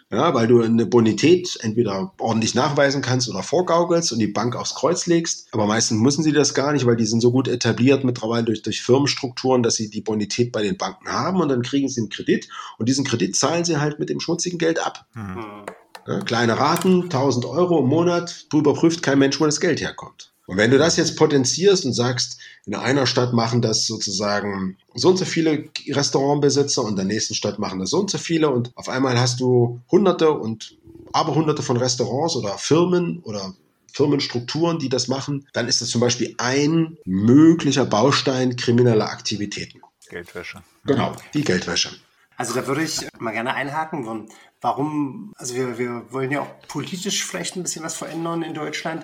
Ja, weil du eine Bonität entweder ordentlich nachweisen kannst oder vorgaukelst und die Bank aufs Kreuz legst. Aber meistens müssen sie das gar nicht, weil die sind so gut etabliert mittlerweile durch Firmenstrukturen, dass sie die Bonität bei den Banken haben und dann kriegen sie einen Kredit und diesen Kredit zahlen sie halt mit dem schmutzigen Geld ab. Ja, kleine Raten, 1.000 Euro im Monat, drüber prüft kein Mensch, wo das Geld herkommt. Und wenn du das jetzt potenzierst und sagst, in einer Stadt machen das sozusagen so und so viele Restaurantbesitzer und in der nächsten Stadt machen das so und so viele und auf einmal hast du Hunderte und Aberhunderte von Restaurants oder Firmen oder Firmenstrukturen, die das machen, dann ist das zum Beispiel ein möglicher Baustein krimineller Aktivitäten. Geldwäsche. Genau, die Geldwäsche. Also da würde ich mal gerne einhaken. Warum, also wir wollen ja auch politisch vielleicht ein bisschen was verändern in Deutschland.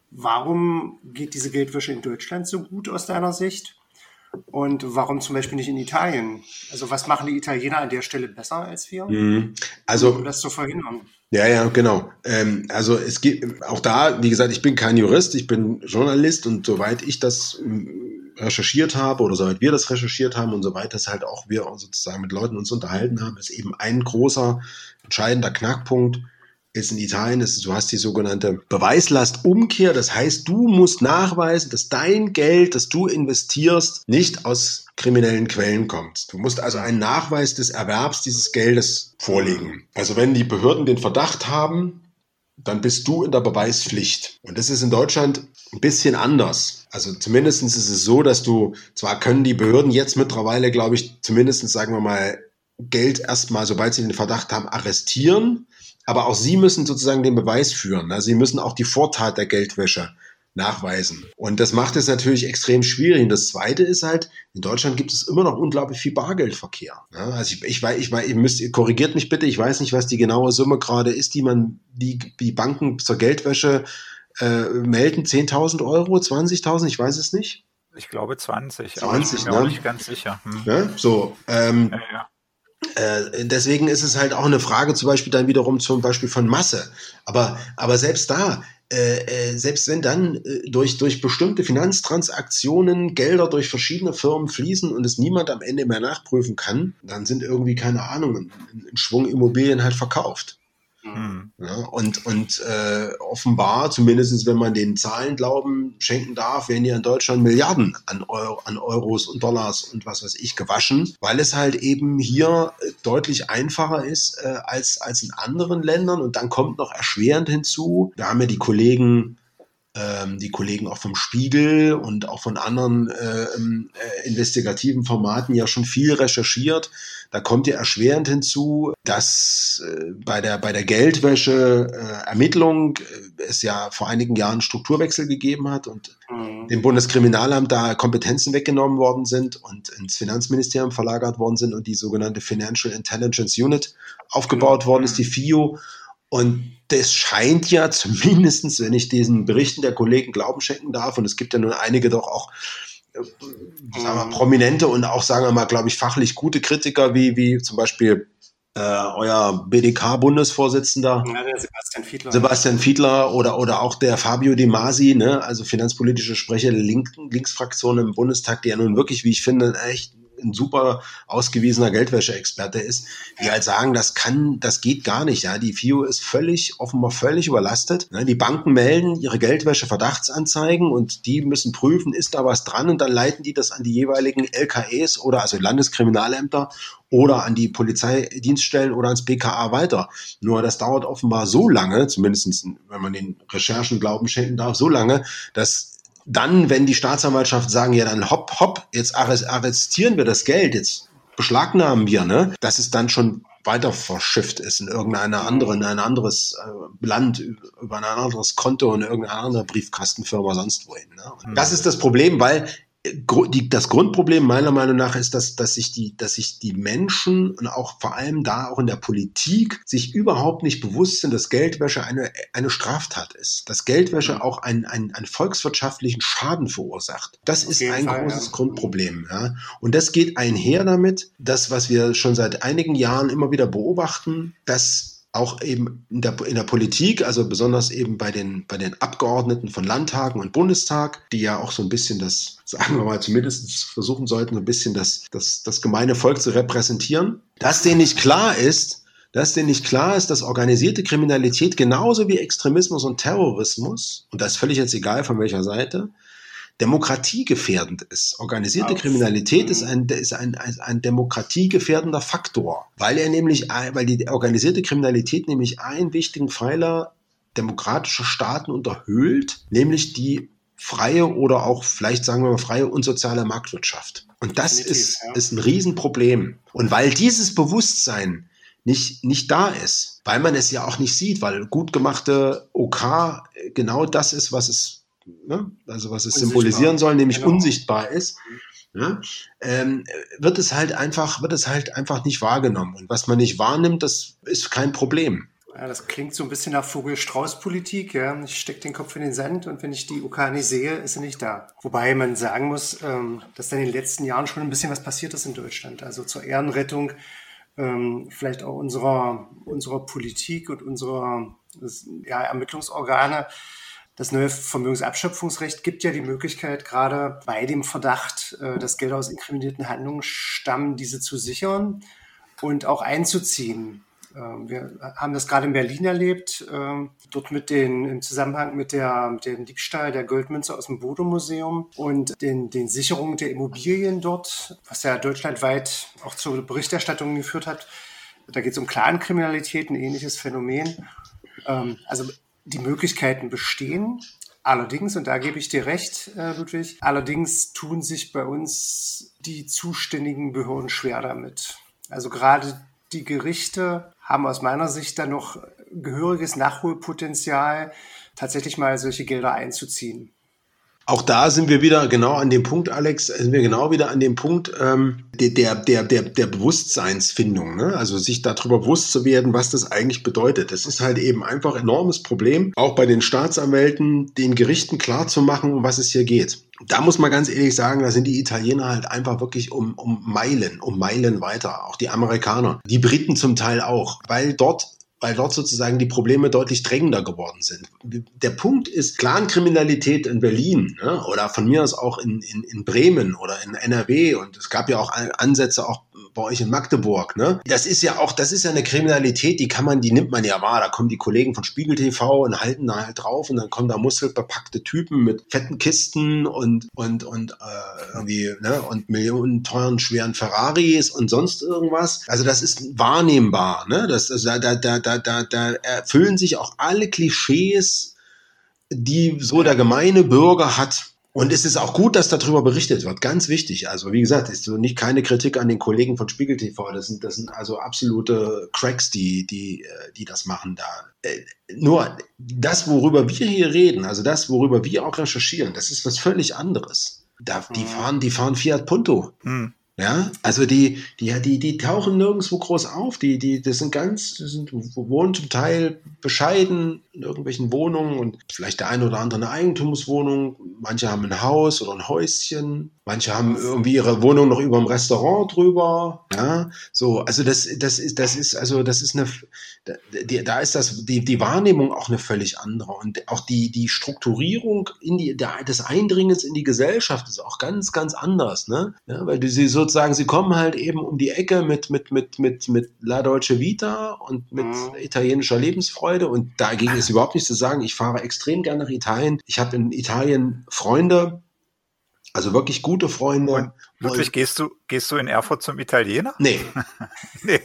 Warum geht diese Geldwäsche in Deutschland so gut aus deiner Sicht? Und warum zum Beispiel nicht in Italien? Also was machen die Italiener an der Stelle besser als wir? Also, um das zu verhindern. Ja, genau. Also es gibt auch da, wie gesagt, ich bin kein Jurist, ich bin Journalist und soweit ich das recherchiert habe oder soweit wir das recherchiert haben und soweit das halt auch wir sozusagen mit Leuten uns unterhalten haben, ist eben ein großer, entscheidender Knackpunkt ist in Italien, du hast die sogenannte Beweislastumkehr. Das heißt, du musst nachweisen, dass dein Geld, das du investierst, nicht aus kriminellen Quellen kommt. Du musst also einen Nachweis des Erwerbs dieses Geldes vorlegen. Also wenn die Behörden den Verdacht haben, dann bist du in der Beweispflicht. Und das ist in Deutschland ein bisschen anders. Also zumindest ist es so, dass zwar können die Behörden jetzt mittlerweile, glaube ich, zumindest sagen wir mal, Geld erstmal, sobald sie den Verdacht haben, arrestieren. Aber auch sie müssen sozusagen den Beweis führen. Also sie müssen auch die Vortat der Geldwäsche nachweisen. Und das macht es natürlich extrem schwierig. Und das Zweite ist halt, in Deutschland gibt es immer noch unglaublich viel Bargeldverkehr. Ja, also ihr korrigiert mich bitte, ich weiß nicht, was die genaue Summe gerade ist, die Banken zur Geldwäsche melden. 10.000 Euro, 20.000, ich weiß es nicht. Ich glaube 20, 20, aber ich bin mir auch nicht ganz sicher. Ja, so, Ja. Deswegen ist es halt auch eine Frage zum Beispiel von Masse. Aber selbst da, selbst wenn dann durch bestimmte Finanztransaktionen Gelder durch verschiedene Firmen fließen und es niemand am Ende mehr nachprüfen kann, dann sind irgendwie, keine Ahnung, ein Schwung Immobilien halt verkauft. Ja, und offenbar, zumindest wenn man den Zahlen Glauben schenken darf, werden ja in Deutschland Milliarden an Euros und Dollars und was weiß ich gewaschen, weil es halt eben hier deutlich einfacher ist als in anderen Ländern. Und dann kommt noch erschwerend hinzu, da haben ja die Kollegen auch vom Spiegel und auch von anderen investigativen Formaten ja schon viel recherchiert. Da kommt ja erschwerend hinzu, dass bei der Geldwäsche Ermittlung es ja vor einigen Jahren einen Strukturwechsel gegeben hat und dem Bundeskriminalamt da Kompetenzen weggenommen worden sind und ins Finanzministerium verlagert worden sind und die sogenannte Financial Intelligence Unit aufgebaut worden ist, die FIU. Und das scheint ja zumindestens, wenn ich diesen Berichten der Kollegen Glauben schenken darf, und es gibt ja nun einige doch auch sagen wir, prominente und auch, sagen wir mal, glaube ich, fachlich gute Kritiker, wie zum Beispiel euer BDK-Bundesvorsitzender der Sebastian Fiedler oder auch der Fabio De Masi, ne, also finanzpolitische Sprecher der Linksfraktion im Bundestag, der ja nun wirklich, wie ich finde, echt ein super ausgewiesener Geldwäsche-Experte ist, die halt sagen, das geht gar nicht. Ja, die FIU ist offenbar völlig überlastet. Die Banken melden ihre Geldwäsche-Verdachtsanzeigen und die müssen prüfen, ist da was dran, und dann leiten die das an die jeweiligen LKEs oder also Landeskriminalämter oder an die Polizeidienststellen oder ans BKA weiter. Nur das dauert offenbar so lange, zumindest wenn man den Recherchen Glauben schenken darf, so lange, dass dann, wenn die Staatsanwaltschaft sagen, ja dann hopp, jetzt arrestieren wir das Geld, jetzt beschlagnahmen wir, ne, dass es dann schon weiter verschifft ist in in ein anderes Land, über ein anderes Konto und irgendeine andere Briefkastenfirma sonst wohin. Ne? Und das ist das Problem, weil das Grundproblem meiner Meinung nach ist, dass sich die Menschen und auch vor allem da auch in der Politik sich überhaupt nicht bewusst sind, dass Geldwäsche eine Straftat ist. Dass Geldwäsche auch einen volkswirtschaftlichen Schaden verursacht. Das ist ein großes Grundproblem. Ja. Und das geht einher damit, was wir schon seit einigen Jahren immer wieder beobachten, dass auch eben in der Politik, also besonders eben bei den Abgeordneten von Landtagen und Bundestag, die ja auch so ein bisschen das, sagen wir mal, zumindest versuchen sollten, so ein bisschen das gemeine Volk zu repräsentieren, dass denen nicht klar ist, dass denen nicht klar ist, dass organisierte Kriminalität genauso wie Extremismus und Terrorismus, und das ist völlig jetzt egal von welcher Seite, demokratiegefährdend ist. Organisierte Kriminalität ist ein demokratiegefährdender Faktor, weil die organisierte Kriminalität nämlich einen wichtigen Pfeiler demokratischer Staaten unterhöhlt, nämlich die freie oder auch vielleicht sagen wir mal freie und soziale Marktwirtschaft. Und das ist ein Riesenproblem. Und weil dieses Bewusstsein nicht da ist, weil man es ja auch nicht sieht, weil gut gemachte OK genau das ist, was es symbolisieren soll, nämlich unsichtbar ist, ja, wird es halt einfach nicht wahrgenommen. Und was man nicht wahrnimmt, das ist kein Problem. Ja, das klingt so ein bisschen nach Vogel-Strauß-Politik. Ja? Ich stecke den Kopf in den Sand und wenn ich die OK nicht sehe, ist sie nicht da. Wobei man sagen muss, dass da in den letzten Jahren schon ein bisschen was passiert ist in Deutschland. Also zur Ehrenrettung vielleicht auch unserer Politik und unserer Ermittlungsorgane. Das neue Vermögensabschöpfungsrecht gibt ja die Möglichkeit, gerade bei dem Verdacht, dass Gelder aus inkriminierten Handlungen stammen, diese zu sichern und auch einzuziehen. Wir haben das gerade in Berlin erlebt, dort im Zusammenhang mit dem Diebstahl der Goldmünze aus dem Bodo-Museum und den Sicherungen der Immobilien dort, was ja deutschlandweit auch zur Berichterstattung geführt hat. Da geht es um Clankriminalität, ein ähnliches Phänomen. Also die Möglichkeiten bestehen. Allerdings, und da gebe ich dir recht, Ludwig, allerdings tun sich bei uns die zuständigen Behörden schwer damit. Also gerade die Gerichte haben aus meiner Sicht dann noch gehöriges Nachholpotenzial, tatsächlich mal solche Gelder einzuziehen. Auch da sind wir wieder genau an dem Punkt, Alex, der Bewusstseinsfindung, ne? Also sich darüber bewusst zu werden, was das eigentlich bedeutet. Das ist halt eben einfach ein enormes Problem, auch bei den Staatsanwälten, den Gerichten klarzumachen, um was es hier geht. Da muss man ganz ehrlich sagen, da sind die Italiener halt einfach wirklich um Meilen weiter, auch die Amerikaner, die Briten zum Teil auch, weil dort sozusagen die Probleme deutlich drängender geworden sind. Der Punkt ist, Clankriminalität in Berlin, ne, oder von mir aus auch in Bremen oder in NRW, und es gab ja auch Ansätze auch bei euch in Magdeburg, ne? Das ist ja eine Kriminalität, die nimmt man ja wahr. Da kommen die Kollegen von Spiegel TV und halten da halt drauf und dann kommen da muskelbepackte Typen mit fetten Kisten und irgendwie, ne, und Millionen teuren schweren Ferraris und sonst irgendwas. Also das ist wahrnehmbar, ne? Da erfüllen sich auch alle Klischees, die so der gemeine Bürger hat. Und es ist auch gut, dass darüber berichtet wird. Ganz wichtig. Also wie gesagt, ist so nicht keine Kritik an den Kollegen von Spiegel TV. Das sind also absolute Cracks, die das machen da. Nur das, worüber wir hier reden, also das, worüber wir auch recherchieren, das ist was völlig anderes. Die fahren Fiat Punto. Ja, also die tauchen nirgendwo groß auf. Die wohnen zum Teil bescheiden in irgendwelchen Wohnungen und vielleicht der eine oder andere eine Eigentumswohnung. Manche haben ein Haus oder ein Häuschen. Manche haben irgendwie ihre Wohnung noch über dem Restaurant drüber. Ja, so, also da ist die Wahrnehmung auch eine völlig andere und auch die Strukturierung des Eindringens in die Gesellschaft ist auch ganz, ganz anders, ne? Ja, weil sie kommen halt eben um die Ecke mit La Dolce Vita und mit italienischer Lebensfreude und dagegen ist überhaupt nichts zu sagen. Ich fahre extrem gerne nach Italien. Ich habe in Italien Freunde, also wirklich gute Freunde. Und Ludwig, gehst du in Erfurt zum Italiener? Nee. Nee.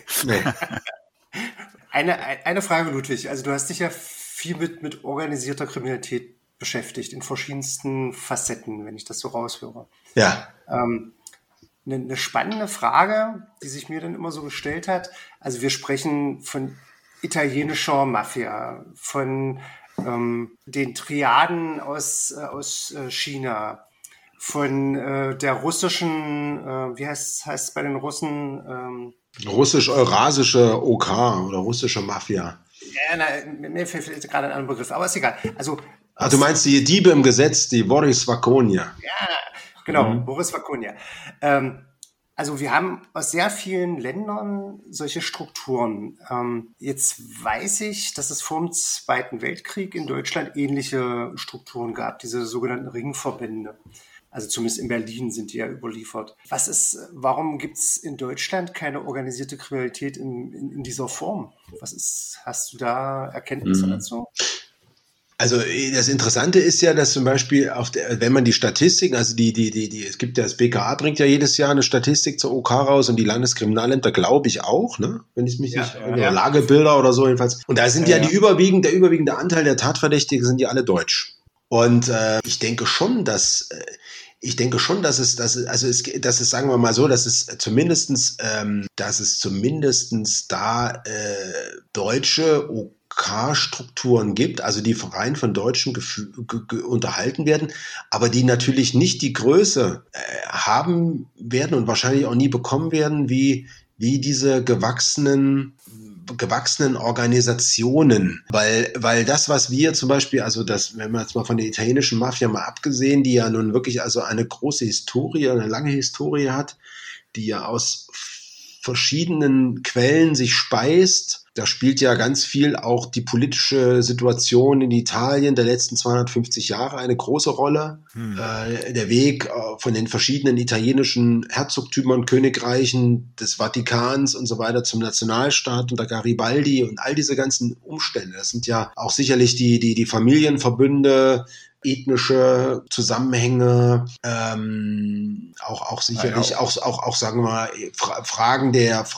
Eine Frage, Ludwig. Also du hast dich ja viel mit organisierter Kriminalität beschäftigt, in verschiedensten Facetten, wenn ich das so raushöre. Ja. Eine spannende Frage, die sich mir dann immer so gestellt hat. Also wir sprechen von italienischer Mafia, von den Triaden aus China, von der russischen, wie heißt es bei den Russen? Russisch-eurasische OK oder russische Mafia. Ja, mir fehlt gerade ein anderer Begriff, aber ist egal. Also du meinst die Diebe im Gesetz, die Boris Vakonia. Ja, genau, Boris Vakonia. Also wir haben aus sehr vielen Ländern solche Strukturen. Jetzt weiß ich, dass es vor dem Zweiten Weltkrieg in Deutschland ähnliche Strukturen gab, diese sogenannten Ringverbände. Also zumindest in Berlin sind die ja überliefert. Warum gibt es in Deutschland keine organisierte Kriminalität in dieser Form? Hast du da Erkenntnisse dazu? Also das Interessante ist ja, dass zum Beispiel wenn man die Statistiken, also es gibt ja, das BKA bringt ja jedes Jahr eine Statistik zur OK raus und die Landeskriminalämter, glaube ich auch, ne? Wenn ich mich nicht, oder Lagebilder oder so jedenfalls. Und da sind der überwiegende Anteil der Tatverdächtigen sind ja alle deutsch. Und ich denke schon, dass es, sagen wir mal so, dass es zumindestens da deutsche OK-Strukturen gibt, also die rein von Deutschen unterhalten werden, aber die natürlich nicht die Größe haben werden und wahrscheinlich auch nie bekommen werden, wie diese gewachsenen Organisationen, weil das, was wir zum Beispiel, also wenn man jetzt mal von der italienischen Mafia mal abgesehen, die ja nun wirklich also eine lange Historie hat, die ja aus verschiedenen Quellen sich speist. Da spielt ja ganz viel auch die politische Situation in Italien der letzten 250 Jahre eine große Rolle. Der Weg von den verschiedenen italienischen Herzogtümern, Königreichen, des Vatikans und so weiter zum Nationalstaat unter Garibaldi und all diese ganzen Umstände. Das sind ja auch sicherlich die Familienverbünde, ethnische Zusammenhänge, auch sicherlich auch sagen wir mal Fragen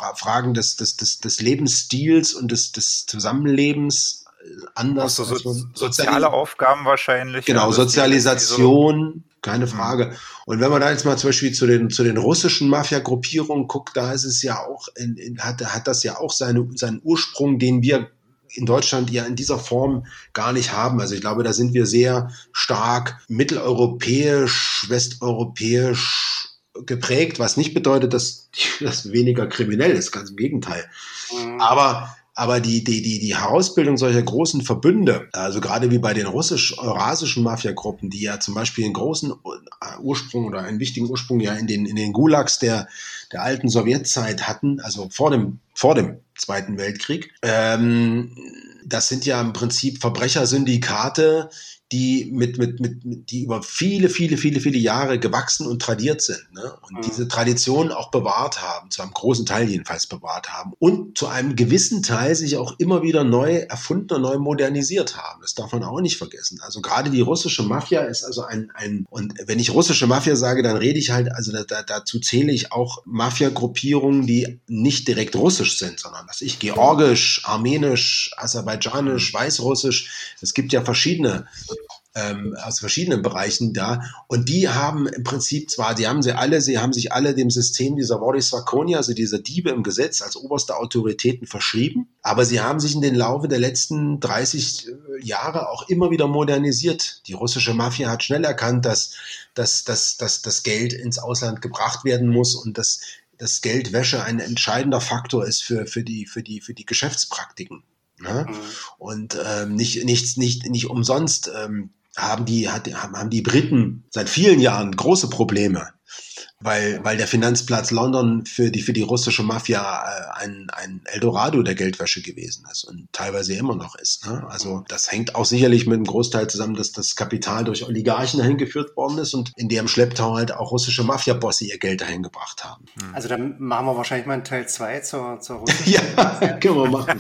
des Lebensstils und des Zusammenlebens anders. Auch so soziale Aufgaben wahrscheinlich. Genau, Sozialisation, keine Frage. Und wenn man da jetzt mal zum Beispiel zu den russischen Mafia-Gruppierungen guckt, da ist es ja auch hat das ja auch seinen Ursprung, den wir in Deutschland ja in dieser Form gar nicht haben. Also ich glaube, da sind wir sehr stark mitteleuropäisch, westeuropäisch geprägt, was nicht bedeutet, dass das weniger kriminell ist, ganz im Gegenteil. Aber die Herausbildung solcher großen Verbünde, also gerade wie bei den russisch-eurasischen Mafiagruppen, die ja zum Beispiel einen großen Ursprung oder einen wichtigen Ursprung ja in den Gulags der alten Sowjetzeit hatten, also vor dem Zweiten Weltkrieg, das sind ja im Prinzip Verbrechersyndikate, die die über viele Jahre gewachsen und tradiert sind, ne? Und diese Tradition auch bewahrt haben, zu einem großen Teil jedenfalls bewahrt haben und zu einem gewissen Teil sich auch immer wieder neu erfunden und neu modernisiert haben. Das darf man auch nicht vergessen. Also gerade die russische Mafia ist also und wenn ich russische Mafia sage, dann rede ich halt, also dazu zähle ich auch Mafia-Gruppierungen, die nicht direkt russisch sind, sondern georgisch, armenisch, aserbaidschanisch, weißrussisch. Es gibt ja verschiedene aus verschiedenen Bereichen da. Und die haben im Prinzip sie haben sich alle dem System dieser Voris Draconia, also dieser Diebe im Gesetz, als oberste Autoritäten verschrieben. Aber sie haben sich in den Laufe der letzten 30 Jahre auch immer wieder modernisiert. Die russische Mafia hat schnell erkannt, dass das Geld ins Ausland gebracht werden muss und dass Geldwäsche ein entscheidender Faktor ist für die Geschäftspraktiken. Ne? Und nicht umsonst haben die Briten seit vielen Jahren große Probleme, weil der Finanzplatz London für die russische Mafia ein Eldorado der Geldwäsche gewesen ist und teilweise immer noch ist. Ne? Also das hängt auch sicherlich mit einem Großteil zusammen, dass das Kapital durch Oligarchen dahin geführt worden ist und in deren Schlepptau halt auch russische Mafia-Bosse ihr Geld dahin gebracht haben. Also dann machen wir wahrscheinlich mal einen Teil 2 zur russischen Ja, können wir machen.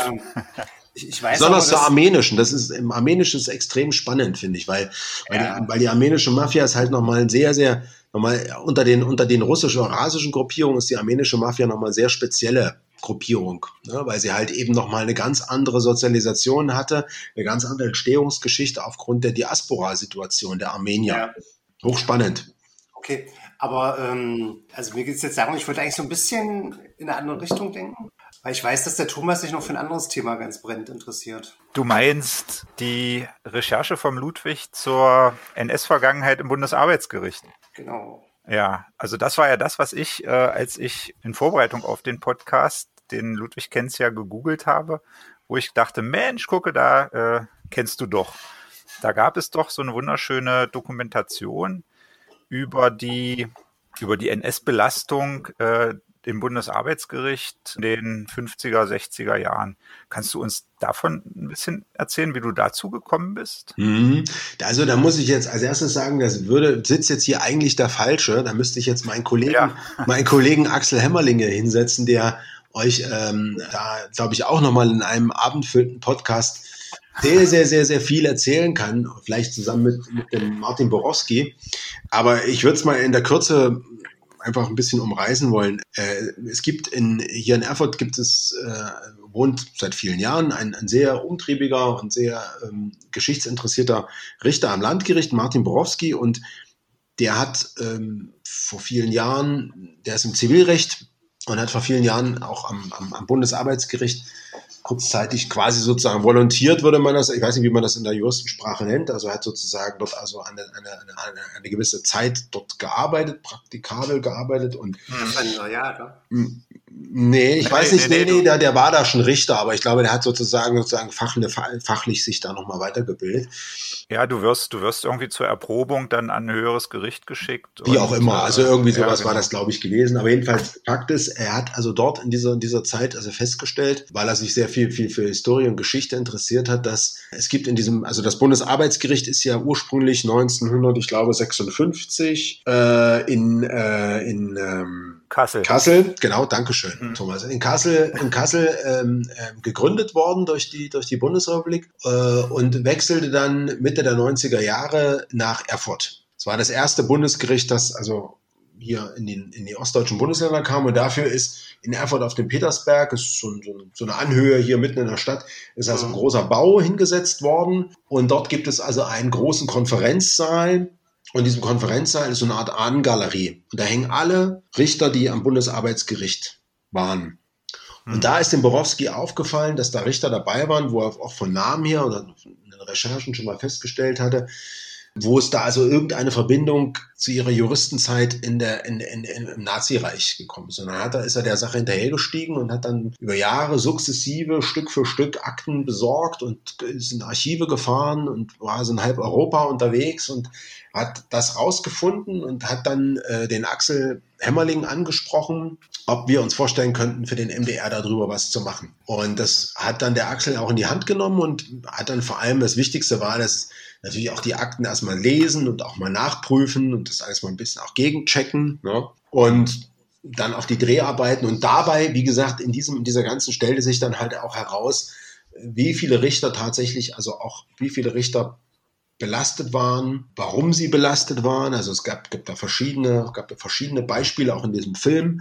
Ich weiß besonders zur armenischen. Im Armenischen ist extrem spannend, finde ich, weil die armenische Mafia ist halt nochmal unter den russisch-eurasischen Gruppierungen ist die armenische Mafia nochmal sehr spezielle Gruppierung, ne, weil sie halt eben nochmal eine ganz andere Sozialisation hatte, eine ganz andere Entstehungsgeschichte aufgrund der Diaspora-Situation der Armenier. Ja. Hochspannend. Okay, aber also mir geht es jetzt darum, ich wollte eigentlich so ein bisschen in eine andere Richtung denken. Weil ich weiß, dass der Thomas sich noch für ein anderes Thema ganz brennend interessiert. Du meinst die Recherche vom Ludwig zur NS-Vergangenheit im Bundesarbeitsgericht? Genau. Ja, also das war ja das, was ich, als ich in Vorbereitung auf den Podcast, den Ludwig kennst ja, gegoogelt habe, wo ich dachte, Mensch, gucke, da kennst du doch. Da gab es doch so eine wunderschöne Dokumentation über die NS-Belastung im Bundesarbeitsgericht in den 50er, 60er Jahren. Kannst du uns davon ein bisschen erzählen, wie du dazu gekommen bist? Also da muss ich jetzt als erstes sagen, sitzt jetzt hier eigentlich der Falsche. Da müsste ich jetzt meinen Kollegen Axel Hämmerlinge hinsetzen, der euch da, glaube ich, auch nochmal in einem abendfüllenden Podcast sehr, sehr, sehr, sehr viel erzählen kann, vielleicht zusammen mit dem Martin Borowski. Aber ich würde es mal in der Kürze einfach ein bisschen umreißen wollen. Es gibt hier in Erfurt wohnt seit vielen Jahren ein sehr umtriebiger und sehr geschichtsinteressierter Richter am Landgericht, Martin Borowski, und der hat vor vielen Jahren, der ist im Zivilrecht und hat vor vielen Jahren auch am Bundesarbeitsgericht kurzzeitig quasi sozusagen volontiert, würde man das, ich weiß nicht, wie man das in der Juristensprache nennt, also hat sozusagen dort also eine gewisse Zeit dort gearbeitet, praktikabel gearbeitet und Nee, ich weiß nicht, der war da schon Richter, aber ich glaube, der hat sozusagen fachlich sich da nochmal weitergebildet. Ja, du wirst irgendwie zur Erprobung dann an ein höheres Gericht geschickt. Wie auch immer, also irgendwie sowas war das, glaube ich, gewesen. Aber jedenfalls, Fakt ist, er hat also dort in dieser Zeit also festgestellt, weil er sich sehr viel für Historie und Geschichte interessiert hat, dass es gibt also das Bundesarbeitsgericht ist ja ursprünglich 1956 in Kassel, genau, dankeschön, Thomas. In Kassel gegründet worden durch die Bundesrepublik und wechselte dann Mitte der 90er Jahre nach Erfurt. Es war das erste Bundesgericht, das also hier in die ostdeutschen Bundesländer kam, und dafür ist in Erfurt auf dem Petersberg, ist so eine Anhöhe hier mitten in der Stadt, ist also ein großer Bau hingesetzt worden, und dort gibt es also einen großen Konferenzsaal. Und in diesem Konferenzsaal ist so eine Art Ahnengalerie. Und da hängen alle Richter, die am Bundesarbeitsgericht waren. Und da ist dem Borowski aufgefallen, dass da Richter dabei waren, wo er auch von Namen her oder in den Recherchen schon mal festgestellt hatte, wo es da also irgendeine Verbindung zu ihrer Juristenzeit im Nazireich gekommen ist. Und dann ist er der Sache hinterhergestiegen und hat dann über Jahre sukzessive Stück für Stück Akten besorgt und ist in Archive gefahren und war so in halb Europa unterwegs und hat das rausgefunden und hat dann den Axel Hämmerling angesprochen, ob wir uns vorstellen könnten, für den MDR darüber was zu machen. Und das hat dann der Axel auch in die Hand genommen und hat dann vor allem, das Wichtigste war, dass natürlich auch die Akten erstmal lesen und auch mal nachprüfen und das alles mal ein bisschen auch gegenchecken, ne? Und dann auch die Dreharbeiten. Und dabei, wie gesagt, in dieser ganzen stellte sich dann halt auch heraus, wie viele Richter belastet waren, warum sie belastet waren. Also es gab da verschiedene Beispiele auch in diesem Film.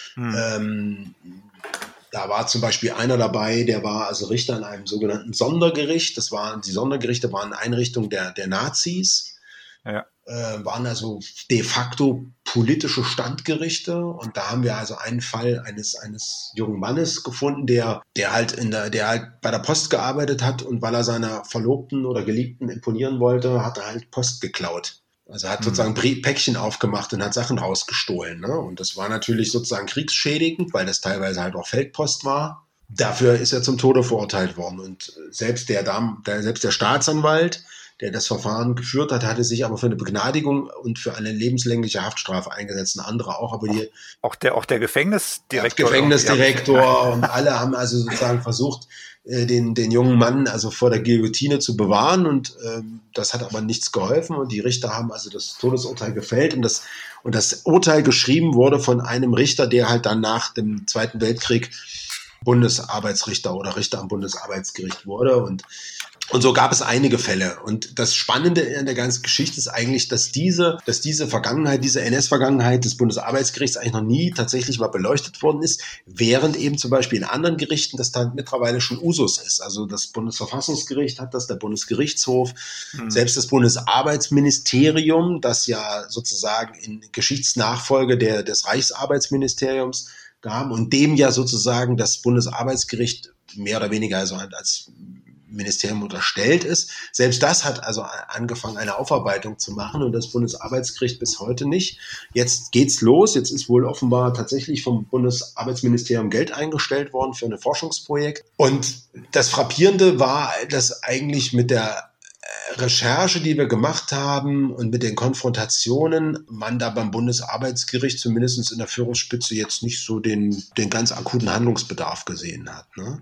Da war zum Beispiel einer dabei, der war also Richter in einem sogenannten Sondergericht. Die Sondergerichte waren Einrichtungen der Nazis. Ja. Waren also de facto politische Standgerichte, und da haben wir also einen Fall eines jungen Mannes gefunden, der halt bei der Post gearbeitet hat, und weil er seiner Verlobten oder Geliebten imponieren wollte, hat er halt Post geklaut. Also er hat sozusagen Päckchen aufgemacht und hat Sachen rausgestohlen, ne? Und das war natürlich sozusagen kriegsschädigend, weil das teilweise halt auch Feldpost war. Dafür ist er zum Tode verurteilt worden, und selbst der Staatsanwalt, der das Verfahren geführt hat, hatte sich aber für eine Begnadigung und für eine lebenslängliche Haftstrafe eingesetzt. Und andere auch, aber auch der Gefängnisdirektor. Gefängnisdirektor und alle haben also sozusagen versucht, den jungen Mann also vor der Guillotine zu bewahren, und das hat aber nichts geholfen, und die Richter haben also das Todesurteil gefällt, und das Urteil geschrieben wurde von einem Richter, der halt dann nach dem Zweiten Weltkrieg Bundesarbeitsrichter oder Richter am Bundesarbeitsgericht wurde, und so gab es einige Fälle. Und das Spannende in der ganzen Geschichte ist eigentlich, dass diese Vergangenheit, diese NS-Vergangenheit des Bundesarbeitsgerichts eigentlich noch nie tatsächlich mal beleuchtet worden ist, während eben zum Beispiel in anderen Gerichten das dann mittlerweile schon Usus ist. Also das Bundesverfassungsgericht hat das, der Bundesgerichtshof, selbst das Bundesarbeitsministerium, das ja sozusagen in Geschichtsnachfolge des Reichsarbeitsministeriums gab und dem ja sozusagen das Bundesarbeitsgericht mehr oder weniger also als Ministerium unterstellt ist. Selbst das hat also angefangen, eine Aufarbeitung zu machen, und das Bundesarbeitsgericht bis heute nicht. Jetzt geht's los. Jetzt ist wohl offenbar tatsächlich vom Bundesarbeitsministerium Geld eingestellt worden für ein Forschungsprojekt. Und das Frappierende war, dass eigentlich mit der Recherche, die wir gemacht haben und mit den Konfrontationen, man da beim Bundesarbeitsgericht zumindest in der Führungsspitze jetzt nicht so den ganz akuten Handlungsbedarf gesehen hat. Ne?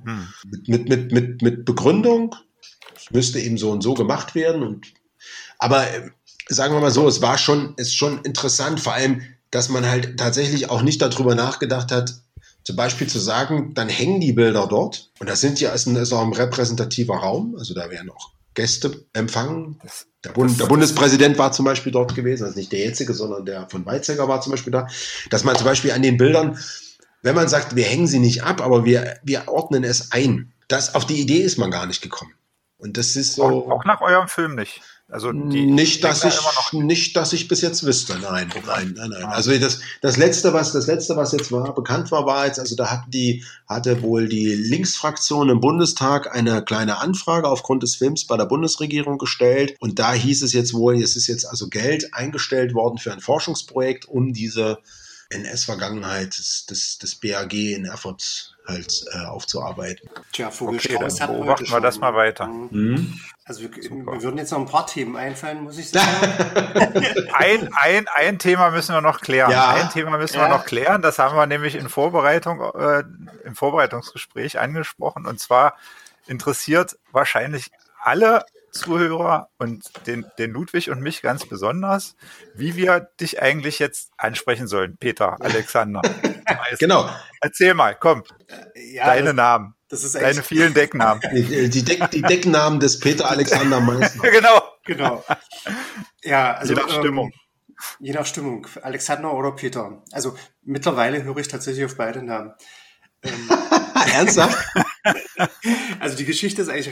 Mit Begründung, es müsste eben so und so gemacht werden. Aber sagen wir mal so, ist schon interessant, vor allem, dass man halt tatsächlich auch nicht darüber nachgedacht hat, zum Beispiel zu sagen, dann hängen die Bilder dort und das ist auch ein repräsentativer Raum, also da werden auch Gäste empfangen. Der Bundespräsident war zum Beispiel dort gewesen, also nicht der jetzige, sondern der von Weizsäcker war zum Beispiel da. Dass man zum Beispiel an den Bildern, wenn man sagt, wir hängen sie nicht ab, aber wir ordnen es ein, auf die Idee ist man gar nicht gekommen. Und das ist so. Auch nach eurem Film nicht. Also nicht, dass ich bis jetzt wüsste. Nein. Also das letzte, was jetzt bekannt war jetzt, also da hatte wohl die Linksfraktion im Bundestag eine kleine Anfrage aufgrund des Films bei der Bundesregierung gestellt. Und da hieß es jetzt wohl, es ist jetzt also Geld eingestellt worden für ein Forschungsprojekt, um diese NS-Vergangenheit des BAG in Erfurt halt aufzuarbeiten. Tja, okay, dann beobachten wir das mal weiter. Also wir würden jetzt noch ein paar Themen einfallen, muss ich sagen. ein Thema müssen wir noch klären. Ja. Ein Thema müssen wir noch klären. Das haben wir nämlich im Vorbereitungsgespräch angesprochen. Und zwar interessiert wahrscheinlich alle Zuhörer und den Ludwig und mich ganz besonders, wie wir dich eigentlich jetzt ansprechen sollen, Peter, Alexander. Genau. Erzähl mal, komm, deine Namen, das ist deine vielen Decknamen. Die Decknamen des Peter Alexander Meissner. Genau. Ja, also Je nach Stimmung. Alexander oder Peter. Also mittlerweile höre ich tatsächlich auf beide Namen. Ernsthaft? Also die Geschichte ist eigentlich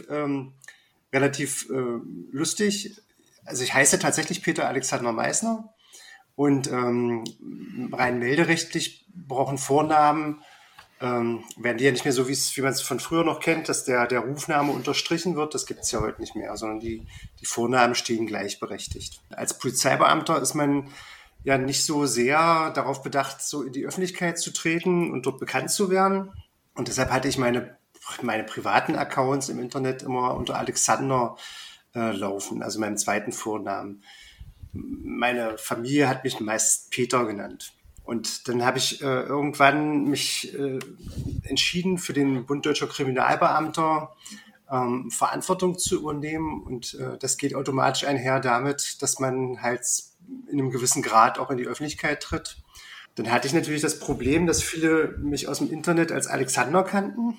relativ lustig. Also ich heiße tatsächlich Peter Alexander Meissner und rein melderechtlich brauchen Vornamen, werden die ja nicht mehr so, wie man es von früher noch kennt, dass der Rufname unterstrichen wird. Das gibt es ja heute nicht mehr, sondern die Vornamen stehen gleichberechtigt. Als Polizeibeamter ist man ja nicht so sehr darauf bedacht, so in die Öffentlichkeit zu treten und dort bekannt zu werden. Und deshalb hatte ich meine privaten Accounts im Internet immer unter Alexander laufen, also meinem zweiten Vornamen. Meine Familie hat mich meist Peter genannt. Und dann habe ich irgendwann mich entschieden, für den Bund Deutscher Kriminalbeamter Verantwortung zu übernehmen. Und das geht automatisch einher damit, dass man halt in einem gewissen Grad auch in die Öffentlichkeit tritt. Dann hatte ich natürlich das Problem, dass viele mich aus dem Internet als Alexander kannten.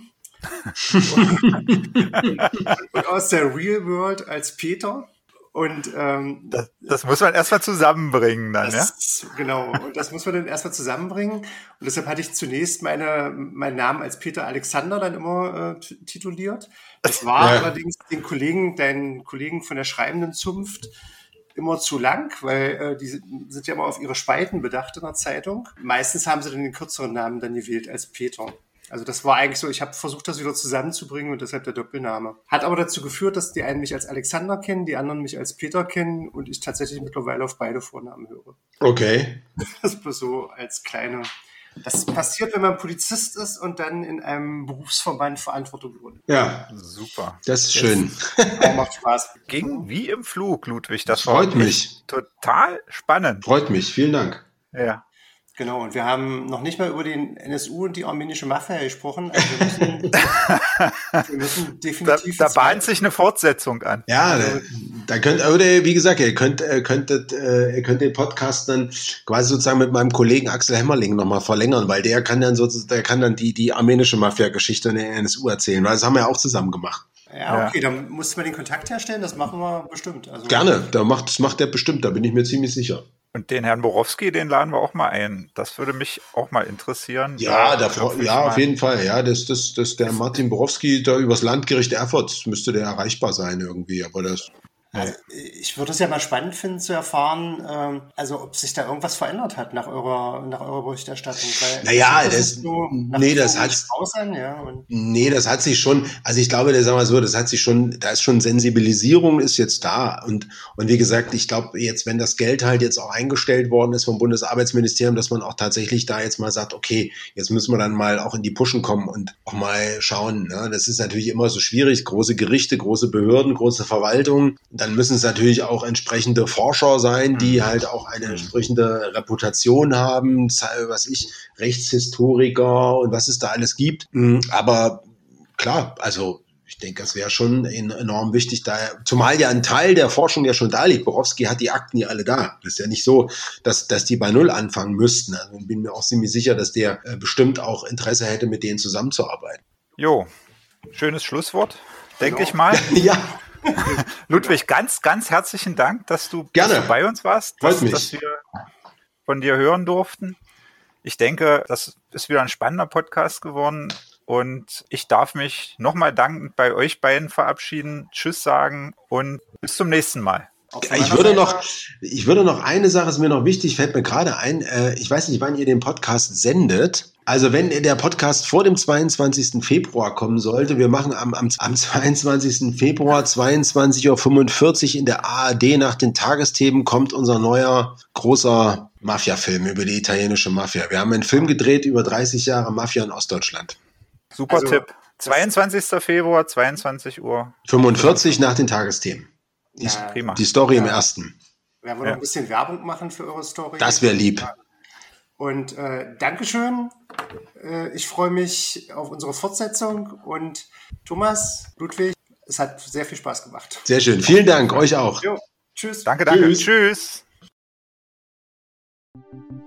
und aus der Real World als Peter. Und das muss man erstmal zusammenbringen dann, ja? Genau, und das muss man dann erstmal zusammenbringen. Und deshalb hatte ich zunächst meinen Namen als Peter Alexander dann immer tituliert. Das war allerdings deinen Kollegen von der schreibenden Zunft immer zu lang, weil die sind ja immer auf ihre Spalten bedacht in der Zeitung. Meistens haben sie dann den kürzeren Namen dann gewählt als Peter. Also das war eigentlich so, ich habe versucht, das wieder zusammenzubringen und deshalb der Doppelname. Hat aber dazu geführt, dass die einen mich als Alexander kennen, die anderen mich als Peter kennen und ich tatsächlich mittlerweile auf beide Vornamen höre. Okay. Das ist so als kleine... Das passiert, wenn man Polizist ist und dann in einem Berufsverband Verantwortung übernimmt. Ja, super. Das ist schön. Macht Spaß. Ging wie im Flug, Ludwig. Das freut mich. Total spannend. Freut mich. Vielen Dank. Ja. Genau, und wir haben noch nicht mal über den NSU und die armenische Mafia gesprochen. Also wir müssen definitiv... Da bahnt sich eine Fortsetzung an. Ja, da wie gesagt, ihr könnt den Podcast dann quasi sozusagen mit meinem Kollegen Axel Hemmerling nochmal verlängern, weil der kann dann die armenische Mafia-Geschichte in der NSU erzählen, weil das haben wir ja auch zusammen gemacht. Ja, okay, dann musst du mal den Kontakt herstellen, das machen wir bestimmt. Also, gerne, das macht der bestimmt, da bin ich mir ziemlich sicher. Und den Herrn Borowski, den laden wir auch mal ein. Das würde mich auch mal interessieren. Ja, auf jeden Fall. Ja, das der Martin Borowski da übers Landgericht Erfurt müsste der erreichbar sein irgendwie. Aber Also ich würde es ja mal spannend finden zu erfahren, also ob sich da irgendwas verändert hat nach eurer Berichterstattung. Weil Naja, das hat sich schon, also ich glaube, sagen wir so, das hat sich schon, da ist schon Sensibilisierung ist jetzt da und wie gesagt, ich glaube jetzt, wenn das Geld halt jetzt auch eingestellt worden ist vom Bundesarbeitsministerium, dass man auch tatsächlich da jetzt mal sagt, okay, jetzt müssen wir dann mal auch in die Puschen kommen und auch mal schauen, ne? Das ist natürlich immer so schwierig, große Gerichte, große Behörden, große Verwaltung. Dann müssen es natürlich auch entsprechende Forscher sein, die halt auch eine entsprechende Reputation haben, Rechtshistoriker und was es da alles gibt. Aber klar, also ich denke, das wäre schon enorm wichtig, zumal ja ein Teil der Forschung ja schon da liegt. Borowski hat die Akten ja alle da. Das ist ja nicht so, dass die bei Null anfangen müssten. Also ich bin mir auch ziemlich sicher, dass der bestimmt auch Interesse hätte, mit denen zusammenzuarbeiten. Jo, schönes Schlusswort, denke ich mal. Ja. Ludwig, ganz, ganz herzlichen Dank, dass du bei uns warst, dass wir von dir hören durften. Ich denke, das ist wieder ein spannender Podcast geworden und ich darf mich nochmal dankend bei euch beiden verabschieden, Tschüss sagen und bis zum nächsten Mal. Ich würde noch eine Sache, ist mir noch wichtig, fällt mir gerade ein, ich weiß nicht, wann ihr den Podcast sendet. Also wenn der Podcast vor dem 22. Februar kommen sollte, wir machen am 22. Februar 22:45 Uhr in der ARD nach den Tagesthemen kommt unser neuer großer Mafia-Film über die italienische Mafia. Wir haben einen Film gedreht über 30 Jahre Mafia in Ostdeutschland. Super Tipp. 22. Februar, 22:45 Uhr nach den Tagesthemen. Prima. Die Story im ersten. Werden wir noch ein bisschen Werbung machen für eure Story? Das wäre lieb. Und Dankeschön. Ich freue mich auf unsere Fortsetzung. Und Thomas, Ludwig, es hat sehr viel Spaß gemacht. Sehr schön. Vielen Dank. Euch auch. Jo, tschüss. Danke. Tschüss.